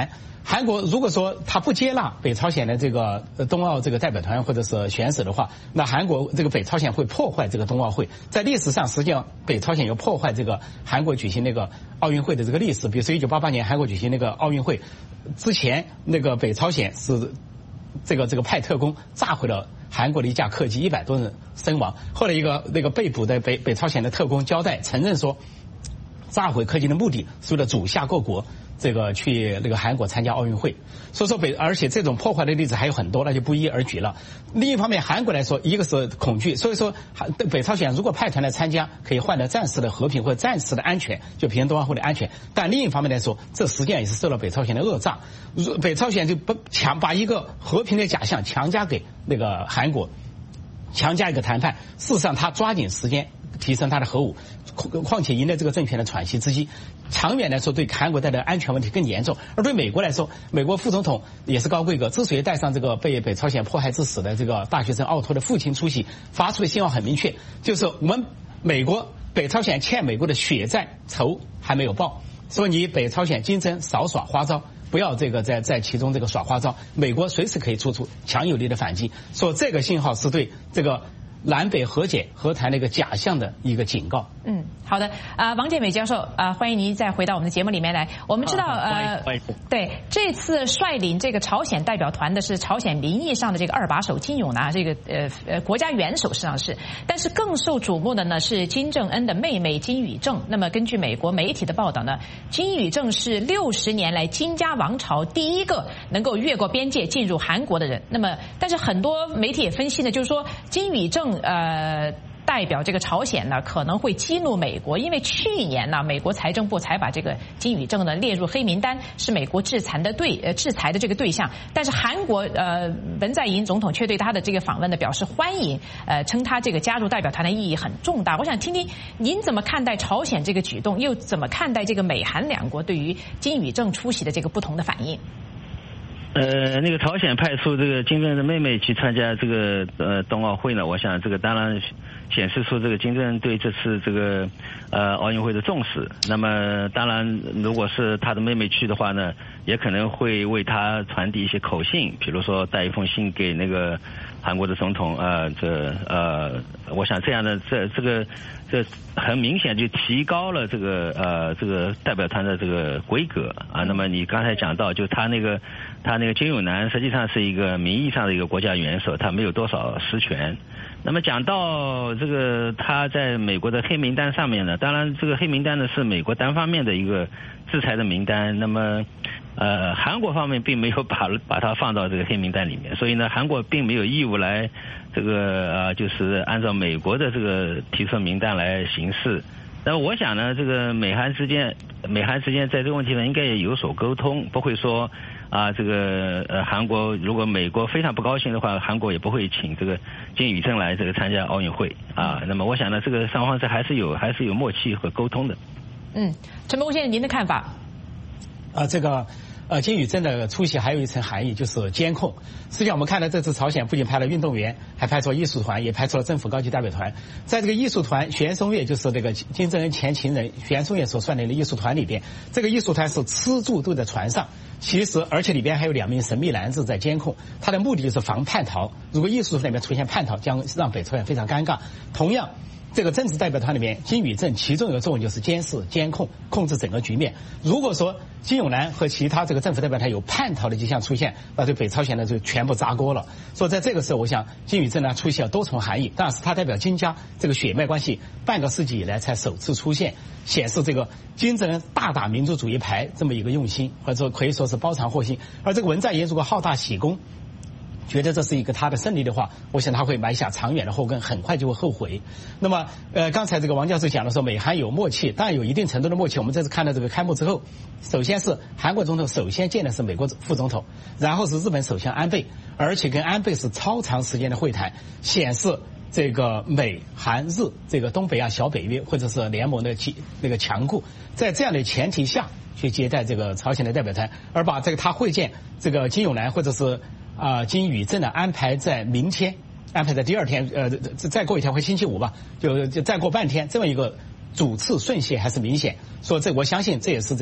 韩国如果说他不接纳北朝鲜的这个冬奥这个代表团或者是选手的话，那韩国这个北朝鲜会破坏这个冬奥会。在历史上，实际上北朝鲜有破坏这个韩国举行那个奥运会的这个历史。比如说1988年韩国举行那个奥运会之前，那个北朝鲜是这个派特工炸毁了韩国的一架客机，100多人身亡。后来那个被捕的北朝鲜的特工交代承认说，炸毁客机的目的是为了阻吓各国这个去那个韩国参加奥运会。所以说而且这种破坏的例子还有很多，那就不一而举了。另一方面，韩国来说，一个是恐惧，所以说北朝鲜如果派团来参加，可以换来暂时的和平或者暂时的安全，就平冬奥会的安全。但另一方面来说，这实际上也是受了北朝鲜的讹诈。北朝鲜就把一个和平的假象强加给那个韩国，强加一个谈判。事实上，他抓紧时间提升他的核武，况且赢得这个政权的喘息之机。长远来说，对韩国带来的安全问题更严重。而对美国来说，美国副总统也是高规格，之所以带上这个被北朝鲜迫害致死的这个大学生奥托的父亲出席，发出的信号很明确，就是我们北朝鲜欠美国的血债仇还没有报，所以你北朝鲜金正少耍花招，不要这个在其中这个耍花招，美国随时可以做出强有力的反击。说这个信号是对这个南北和谈的一个假象的一个警告。 好的，王建美教授，欢迎您再回到我们的节目里面来。我们知道，对，这次率领这个朝鲜代表团的是朝鲜名义上的这个2把手金永南，这个国家元首实际上是，但是更受瞩目的呢是金正恩的妹妹金宇正。那么根据美国媒体的报道呢，金宇正是60年来金家王朝第一个能够越过边界进入韩国的人。那么，但是很多媒体也分析呢，就是说金宇正代表这个朝鲜呢可能会激怒美国，因为去年呢美国财政部才把这个金宇正呢列入黑名单，是美国制裁的这个对象。但是韩国文在寅总统却对他的这个访问呢表示欢迎，称他这个加入代表团的意义很重大。我想听听您怎么看待朝鲜这个举动，又怎么看待这个美韩两国对于金宇正出席的这个不同的反应？ 那个朝鲜派出这个金正恩的妹妹去参加这个冬奥会呢，我想这个当然显示出这个金正恩对这次这个奥运会的重视。那么当然如果是他的妹妹去的话呢，也可能会为他传递一些口信，比如说带一封信给那个韩国的总统，我想这样的这很明显就提高了这个代表团的这个规格啊。那么你刚才讲到，就他那个金永南实际上是一个名义上的一个国家元首，他没有多少实权。那么讲到这个他在美国的黑名单上面呢，当然这个黑名单呢是美国单方面的一个制裁的名单，那么韩国方面并没有把它放到这个黑名单里面，所以呢韩国并没有义务来这个就是按照美国的这个提出名单来行事。那么我想呢，这个美韩之间在这个问题上应该也有所沟通，不会说这个韩国如果美国非常不高兴的话，韩国也不会请这个金宇正来这个参加奥运会啊。那么我想呢，这个双方还是有默契和沟通的。 陈伯先生，您的看法？ 金宇正的出席还有一层含义，就是监控。实际上我们看到这次朝鲜不仅派了运动员，还派出了艺术团，也派出了政府高级代表团。在这个艺术团，玄松岳就是这个金正恩前情人玄松岳所率领的艺术团里边，这个艺术团是吃住都在船上，而且里边还有2名神秘男子在监控，他的目的就是防叛逃。如果艺术团里面出现叛逃，将让北朝鲜非常尴尬。同样，这个政治代表团里面，金宇正其中一个作用就是监视、监控、控制整个局面。如果说金永南和其他这个政府代表团有叛逃的迹象出现，那对北朝鲜呢就全部砸锅了。所以在这个时候，我想金宇正呢出席了多重含义。当然是他代表金家这个血脉关系半个世纪以来才首次出现，显示这个金正恩大打民族主义牌这么一个用心，或者说可以说是包藏祸心。而这个文在寅如果好大喜功，觉得这是一个他的胜利的话，我想他会埋下长远的后根，很快就会后悔。那么刚才这个王教授讲的说美韩有默契，当然有一定程度的默契。我们这次看到这个开幕之后，首先是韩国总统首先见的是美国副总统，然后是日本首相安倍，而且跟安倍是超长时间的会谈，显示这个美韩日这个东北亚小北约或者是联盟的那个强固，在这样的前提下去接待这个朝鲜的代表团，而把这个他会见这个金永南或者是金宇正呢安排在明天，安排在第2天，再过一天会星期五吧，就再过半天，这么一个主次顺序还是明显。说我相信这也是这个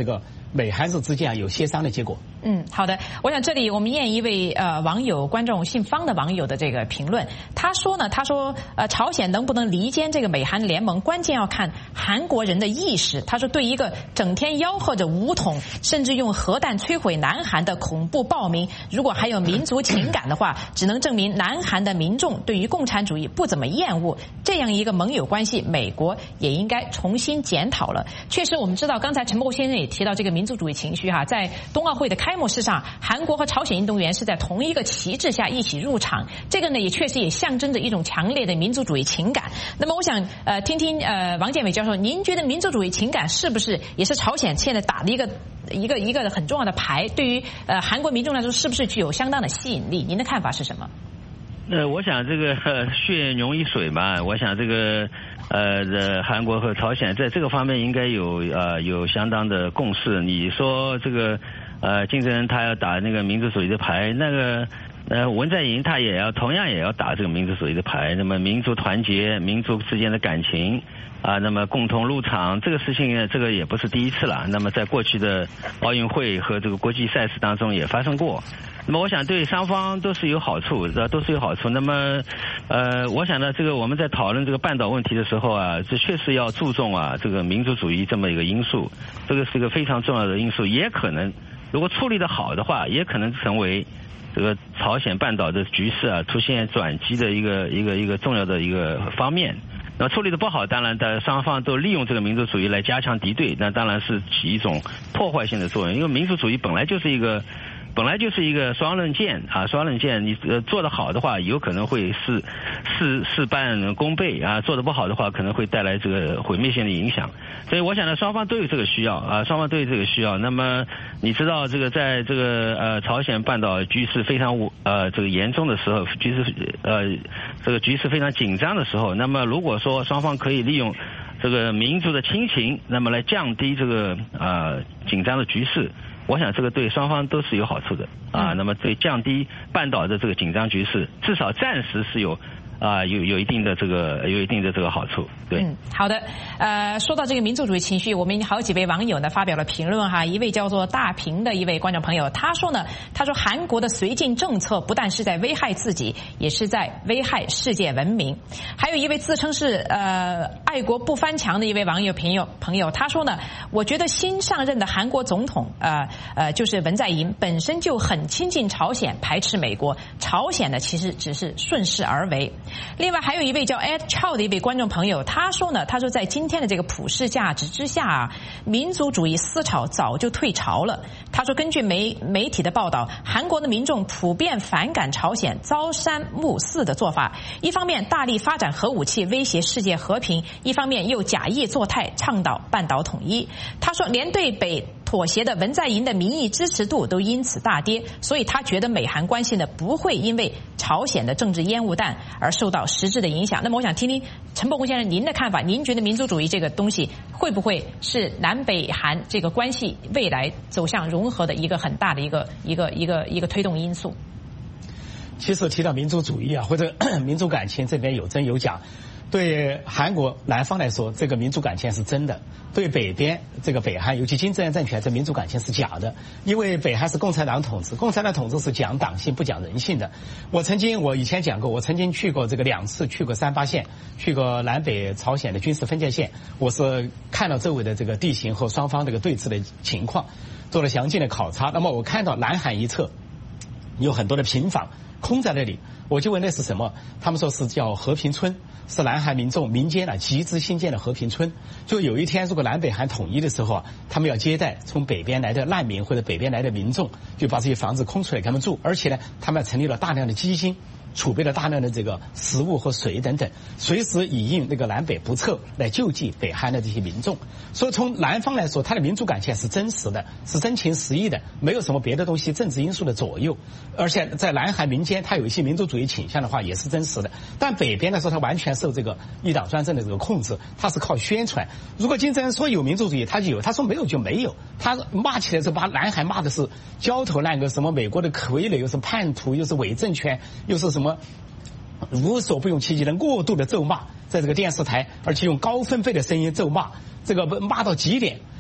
美韩日之间有协商的结果。 好的，我想这里我们念一位网友观众姓方的网友的这个评论，他说朝鲜能不能离间这个美韩联盟，关键要看韩国人的意识。他说对一个整天吆喝着武统，甚至用核弹摧毁南韩的恐怖暴民，如果还有民族情感的话，只能证明南韩的民众对于共产主义不怎么厌恶。这样一个盟友关系，美国也应该重新检讨了。确实我们知道，刚才陈伯先生也提到这个民族主义情绪在冬奥会的开幕式上，韩国和朝鲜运动员是在同一个旗帜下一起入场，这个呢也确实也象征着一种强烈的民族主义情感。那么我想听听王建伟教授，您觉得民族主义情感是不是也是朝鲜现在打的一个很重要的牌，对于韩国民众来说是不是具有相当的吸引力？您的看法是什么？ 我想这个血浓于水嘛，我想这个韩国和朝鲜在这个方面应该有相当的共识。你说这个金正恩他要打那个民族主义的牌，那个文在寅他同样也要打这个民族主义的牌。那么民族团结、民族之间的感情那么共同入场这个事情呢，这个也不是第一次了。那么在过去的奥运会和这个国际赛事当中也发生过。那么我想对双方都是有好处，都是有好处。那么我想呢，这个我们在讨论这个半岛问题的时候这确实要注重这个民族主义这么一个因素，这个是一个非常重要的因素，也可能如果处理得好的话，也可能成为这个朝鲜半岛的局势出现转机的一个重要的一个方面。那处理的不好，当然双方都利用这个民族主义来加强敌对，那当然是起一种破坏性的作用。因为民族主义本来就是一个双刃剑双刃剑，你做得好的话，有可能会事半功倍做得不好的话，可能会带来这个毁灭性的影响。所以我想呢，双方都有这个需要双方都有这个需要。那么你知道这个在这个朝鲜半岛局势非常这个严重的时候，这个局势非常紧张的时候，那么如果说双方可以利用这个民族的亲情，那么来降低这个紧张的局势，我想这个对双方都是有好处的那么对降低半岛的这个紧张局势，至少暂时是有一定的这个好处。对， 好的。说到这个民族主义情绪，我们好几位网友呢发表了评论一位叫做大平的一位观众朋友，他说韩国的绥靖政策不但是在危害自己，也是在危害世界文明。还有一位自称是爱国不翻墙的一位网友朋友，他说我觉得新上任的韩国总统就是文在寅本身就很亲近朝鲜，排斥美国，朝鲜呢其实只是顺势而为。另外还有一位叫 Ed Chow 的一位观众朋友，他说在今天的这个普世价值之下民族主义思潮早就退潮了。他说根据媒体的报道，韩国的民众普遍反感朝鲜朝三暮四的做法，一方面大力发展核武器威胁世界和平，一方面又假意作态倡导半岛统一。他说连对北妥协的文在寅的民意支持度都因此大跌，所以他觉得美韩关系呢不会因为朝鲜的政治烟雾弹而受到实质的影响。那么我想听听陈伯公先生您的看法，您觉得民族主义这个东西会不会是南北韩这个关系未来走向融合的一个很大的一个推动因素？ 其实提到民族主义或者民族感情，这边有真有假。对韩国南方来说，这个民族感情是真的；对北边这个北韩，尤其金正恩政权，这民族感情是假的。因为北韩是共产党统治，共产党统治是讲党性不讲人性的。我以前讲过，我曾经去过这个2次，去过38线，去过南北朝鲜的军事分界线，我是看到周围的这个地形和双方这个对峙的情况，做了详尽的考察。那么我看到南韩一侧有很多的平房空在那里，我就问那是什么，他们说是叫和平村，是南韩民间集资新建的和平村。就有一天如果南北韩统一的时候他们要接待从北边来的难民或者北边来的民众，就把这些房子空出来给他们住，而且呢他们成立了大量的基金，储备了大量的这个食物和水等等，随时以应那个南北不测来救济北韩的这些民众。所以从南方来说，他的民族感情是真实的，是真情实意的，没有什么别的东西政治因素的左右。而且在南韩民间他有一些民族主义倾向的话也是真实的。但北边来说，他完全受这个一党专政的这个控制，他是靠宣传。如果金正恩说有民族主义他就有，他说没有就没有。他骂起来是把南韩骂的是焦头烂额，什么美国的傀儡，又是叛徒，又是伪政权，又是什么无所不用其极的过度的咒骂，在这个电视台，而且用高分贝的声音咒骂，这个骂到极点。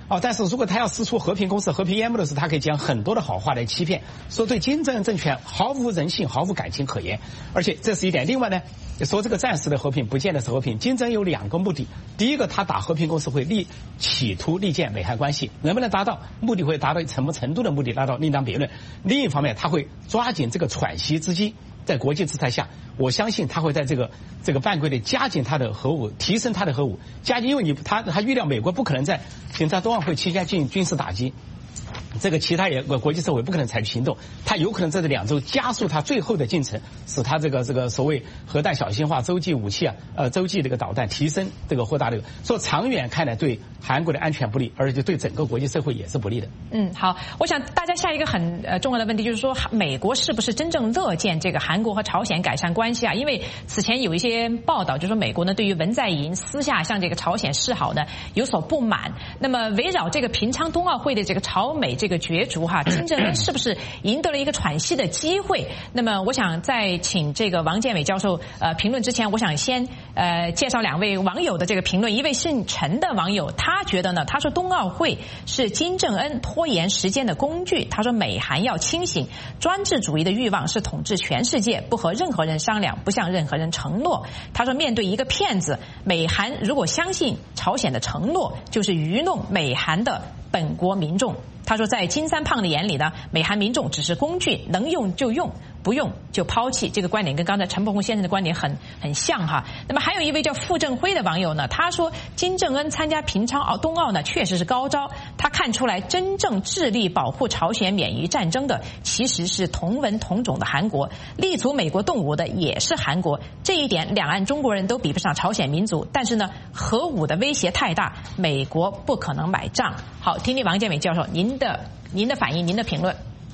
但是如果他要施出和平攻势、和平淹没的时候，他可以讲很多的好话来欺骗，说对金正恩政权毫无人性、毫无感情可言，而且这是一点。另外呢，说这个暂时的和平不见得是和平。金正恩有2个目的，第一个，他打和平攻势会企图力建美韩关系，能不能达到目的会达到什么程度的目的，达到另当别论。另一方面，他会抓紧这个喘息之机。在国际制裁下，我相信他会在这个半规里加紧他的核武，提升他的核武，加紧，因为他预料美国不可能在平昌冬奥会期间进行军事打击，这个其他国际社会不可能采取行动，他有可能在这2周加速他最后的进程，使他这个所谓核弹小型化、洲际武器洲际这个导弹提升这个扩大这个，说长远看来对韩国的安全不利，而且对整个国际社会也是不利的。 好，我想大家下一个很重要的问题就是说，美国是不是真正乐见这个韩国和朝鲜改善关系啊？因为此前有一些报道，就说美国呢对于文在寅私下向这个朝鲜示好呢有所不满。那么围绕这个平昌冬奥会的这个朝美这个角逐金正恩是不是赢得了一个喘息的机会？那么我想在请这个王建伟教授评论之前，我想先介绍2位网友的这个评论。一位姓陈的网友，他觉得呢，他说冬奥会是金正恩拖延时间的工具。他说美韩要清醒，专制主义的欲望是统治全世界，不和任何人商量，不向任何人承诺。他说面对一个骗子，美韩如果相信朝鲜的承诺，就是愚弄美韩的本国民众。他说在金三胖的眼里呢，美韩民众只是工具，能用就用，不用就抛弃。这个观点跟刚才陈伯宏先生的观点很像哈。那么还有一位叫傅正辉的网友呢，他说金正恩参加平昌冬奥呢确实是高招，他看出来真正致力保护朝鲜免于战争的其实是同文同种的韩国，力阻美国动武的也是韩国。这一点两岸中国人都比不上朝鲜民族，但是呢核武的威胁太大，美国不可能买账。好，听听王建伟教授您的反应，您的评论。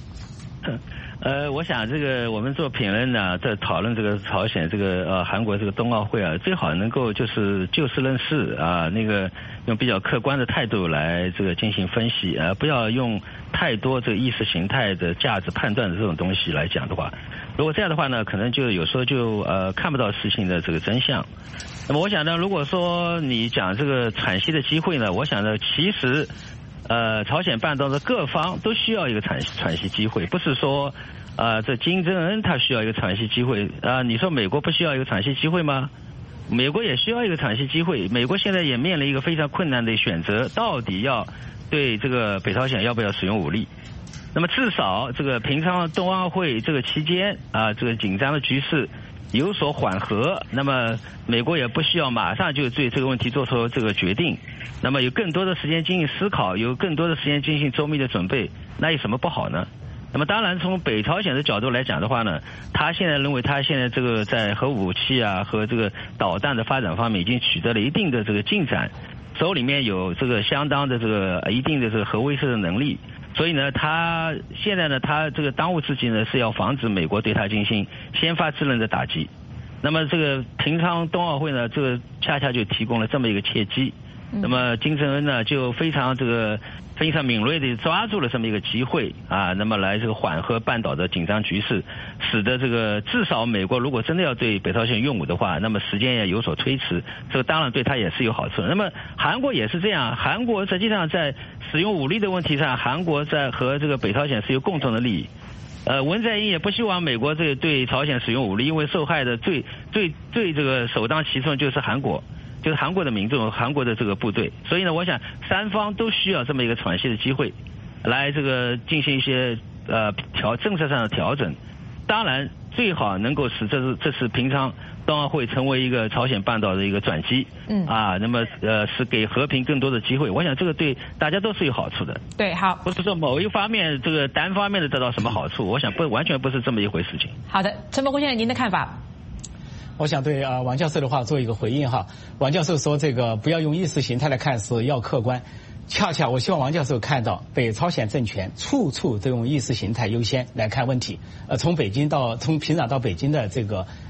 我想这个我们做评论呢，在讨论这个朝鲜这个韩国这个冬奥会啊，最好能够就是就事论事啊，那个用比较客观的态度来这个进行分析啊，不要用太多这个意识形态的价值判断的这种东西来讲的话，如果这样的话呢，可能就有时候就看不到事情的这个真相。那么我想呢，如果说你讲这个喘息的机会呢，我想呢，其实朝鲜半岛的各方都需要一个喘息机会，不是说这金正恩他需要一个喘息机会你说美国不需要一个喘息机会吗？美国也需要一个喘息机会。美国现在也面临一个非常困难的选择，到底要对这个北朝鲜要不要使用武力。那么至少这个平昌冬奥会这个期间这个紧张的局势有所缓和，那么美国也不需要马上就对这个问题做出这个决定，那么有更多的时间进行思考，有更多的时间进行周密的准备，那有什么不好呢？那么当然从北朝鲜的角度来讲的话呢，他现在认为他现在这个在核武器和这个导弹的发展方面已经取得了一定的这个进展，手里面有这个相当的这个一定的这个核威慑的能力，所以呢他现在呢他这个当务之急呢是要防止美国对他进行先发制人的打击。那么这个平昌冬奥会呢，这个恰恰就提供了这么一个契机。那么金正恩呢就非常敏锐地抓住了这么一个机会那么来这个缓和半岛的紧张局势，使得这个至少美国如果真的要对北朝鲜用武的话，那么时间也有所推迟，这个当然对他也是有好处的。那么韩国也是这样，韩国实际上在使用武力的问题上，韩国在和这个北朝鲜是有共同的利益。文在寅也不希望美国对朝鲜使用武力，因为受害的最这个首当其冲就是韩国。就是韩国的民众，韩国的这个部队，所以呢，我想三方都需要这么一个喘息的机会，来这个进行一些政策上的调整。当然，最好能够使这次平昌冬奥会成为一个朝鲜半岛的一个转机，那么是给和平更多的机会。我想这个对大家都是有好处的。 对，好， 不是说某一方面这个单方面的得到什么好处，我想完全不是这么一回事情。 好的，陈伯宏先生，您的看法？ 我想对王教授的话做一个回应哈。王教授说这个不要用意识形态来看，是要客观。恰恰我希望王教授看到北朝鲜政权处处都用意识形态优先来看问题。从平壤到北京的这个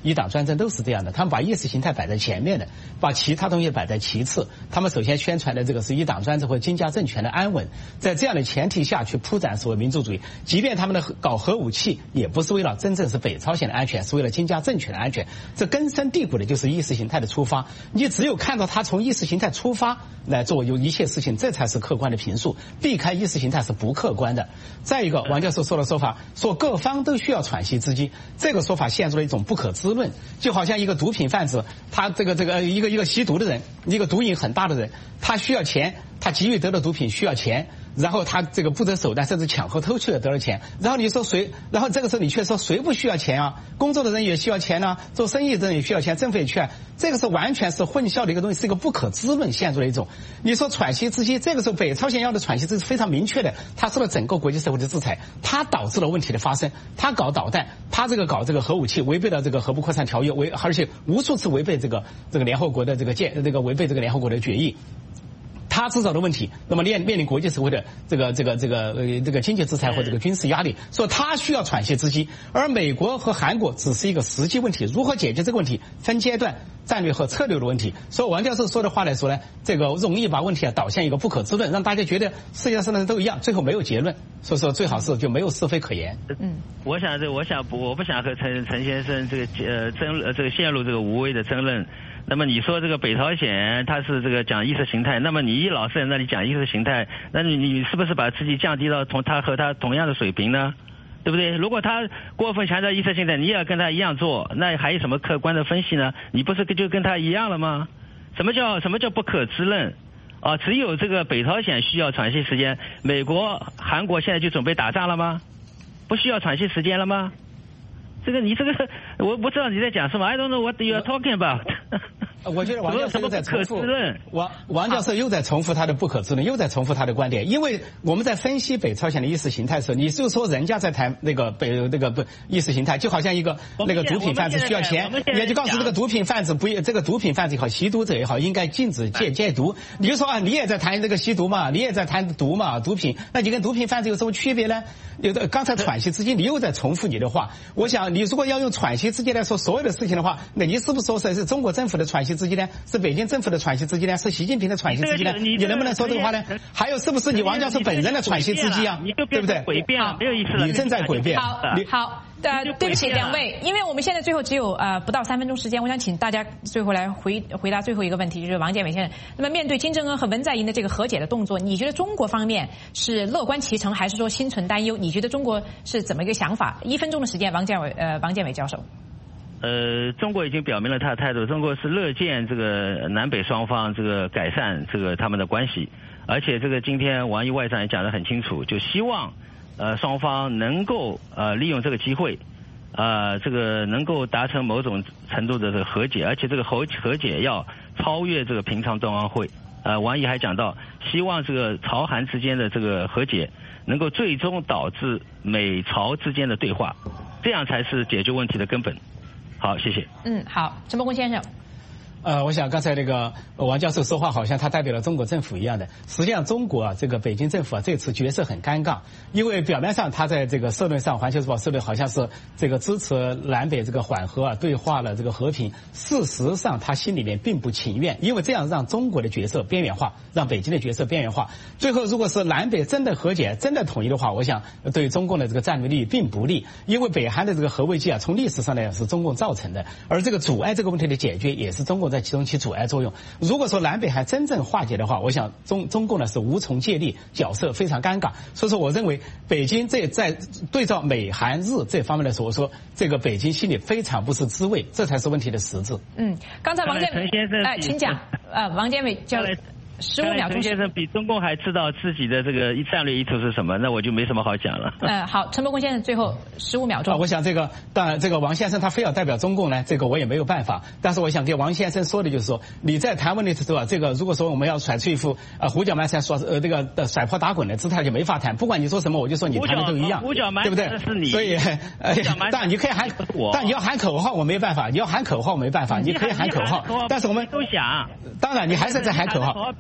一党专政都是这样的，他们把意识形态摆在前面的，把其他东西摆在其次。他们首先宣传的这个是一党专政或军家政权的安稳，在这样的前提下去铺展所谓民族主义。即便他们的搞核武器，也不是为了真正是北朝鲜的安全，是为了军家政权的安全。这根深蒂固的就是意识形态的出发。你只有看到他从意识形态出发来做有一切事情，这才是客观的评述。避开意识形态是不客观的。再一个，王教授说的说法，说各方都需要喘息之机，这个说法陷入了一种不可知论，就好像一个毒品贩子，他一个吸毒的人，一个毒瘾很大的人，他需要钱，他急于得到毒品需要钱，然后他这个不择手段，甚至抢和偷去了得了钱，然后你说谁？然后这个时候你却说谁不需要钱啊？工作的人也需要钱啊，做生意的人也需要钱，政府也需要。这个是完全是混淆的一个东西，是一个不可知论陷入了一种。你说喘息之机，这个时候北朝鲜要的喘息之机非常明确的，他受了整个国际社会的制裁，他导致了问题的发生，他搞导弹，他搞这个核武器，违背了这个核不扩散条约，而且无数次违背这个联合国的违背这个联合国的决议。他制造的问题，那么面临国际社会的这个经济制裁或这个军事压力，所以他需要喘息之机。而美国和韩国只是一个实际问题，如何解决这个问题，分阶段战略和策略的问题。所以王教授说的话来说呢，这个容易把问题导向一个不可知论，让大家觉得世界上的人都一样，最后没有结论。所以说最好是就没有是非可言。 我不想和陈先生这个陷入这个无谓的争论。那么你说这个北朝鲜他是这个讲意识形态，那么你一老是在那里讲意识形态，那你是不是把自己降低到他和他同样的水平呢？对不对？如果他过分强调意识形态，你也要跟他一样做，那还有什么客观的分析呢？你不是就跟他一样了吗？什么叫不可知论？只有这个北朝鲜需要喘息时间，美国、韩国现在就准备打仗了吗？不需要喘息时间了吗？我不知道你在讲什么。I don't know what you are talking about 。 我觉得王教授又在重复，王教授又在重复他的不可知论，又在重复他的观点。因为我们在分析北朝鲜的意识形态的时候，你就说人家在谈意识形态，就好像一个毒品贩子需要钱，也就告诉这个毒品贩子这个毒品贩子也好，吸毒者也好，应该禁止戒毒。你就说啊，你也在谈这个吸毒嘛，你也在谈毒嘛，毒品，那你跟毒品贩子有什么区别呢？刚才喘息之机，你又在重复你的话。我想，你如果要用喘息之机来说所有的事情的话，那你是不是说是中国政府的喘息之机呢？是北京政府的喘息之机呢？是习近平的喘息之机呢？你能不能说这个话呢？还有，是不是你王教授本人的喘息之机啊？对不对？ 诡辩了，没有意思了。 你正在诡辩。 好，对不起两位，因为我们现在最后只有不到3分钟时间，我想请大家最后来回答最后一个问题，就是王建伟先生。那么面对金正恩和文在寅的这个和解的动作，你觉得中国方面是乐观其成，还是说心存担忧？你觉得中国是怎么一个想法？1分钟的时间，王建伟教授。 中国已经表明了他的态度，中国是乐见这个南北双方这个改善这个他们的关系，而且这个今天王毅外长也讲得很清楚，就希望双方能够利用这个机会这个能够达成某种程度的这个和解，而且这个和解要超越这个平常冬奥会。王毅还讲到，希望这个朝韩之间的这个和解能够最终导致美朝之间的对话，这样才是解决问题的根本。好，谢谢。 好，陈伯公先生。 我想刚才这个王教授说话好像他代表了中国政府一样的，实际上中国这个北京政府这次角色很尴尬，因为表面上他在这个社论上，《环球时报》社论好像是这个支持南北这个缓和对话了这个和平，事实上他心里面并不情愿，因为这样让中国的角色边缘化，让北京的角色边缘化。最后如果是南北真的和解、真的统一的话，我想对中共的这个战略利益并不利，因为北韩的这个核危机从历史上来讲是中共造成的，而这个阻碍这个问题的解决也是中共在其中起阻碍作用。如果说南北韩真正化解的话，我想中共呢是无从借力，角色非常尴尬。所以说我认为北京在对照美韩日这方面来说，我说这个北京心里非常不是滋味，这才是问题的实质。 刚才王建伟请讲。王建伟叫15秒钟。 陈先生比中共还知道自己的这个战略意图是什么，那我就没什么好讲了。 好，陈伯公先生最后15秒钟。 我想当然这个王先生他非要代表中共呢，这个我也没有办法。但是我想给王先生说的就是说，你在谈问题的时候这个如果说我们要甩出一副胡搅蛮缠这个甩泼打滚的姿态，就没法谈。不管你说什么，我就说你谈的都一样，对不对？所以当然你可以喊，但你要喊口号我没办法，你要喊口号没办法，你可以喊口号，但是我们都想。 当然你还是在喊口号。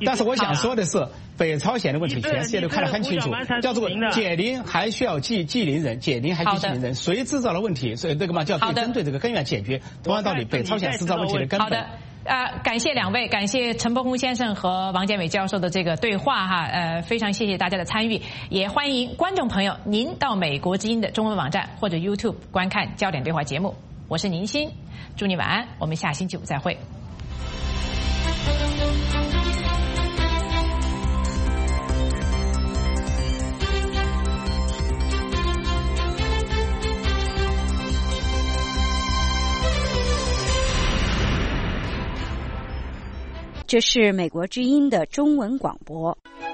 但是我想说的是，北朝鲜的问题，全世界都看得很清楚，叫做解铃还需要系铃人，解铃还需系铃人，谁制造了问题，所以这个嘛叫针对这个根源解决。同样道理，北朝鲜制造问题的根本。 好的。感谢两位，感谢陈伯宏先生和王建伟教授的这个对话哈，非常谢谢大家的参与，也欢迎观众朋友您到美国之音的中文网站或者 YouTube 观看焦点对话节目。我是宁欣，祝你晚安，我们下星期五再会。 这是美国之音的中文广播。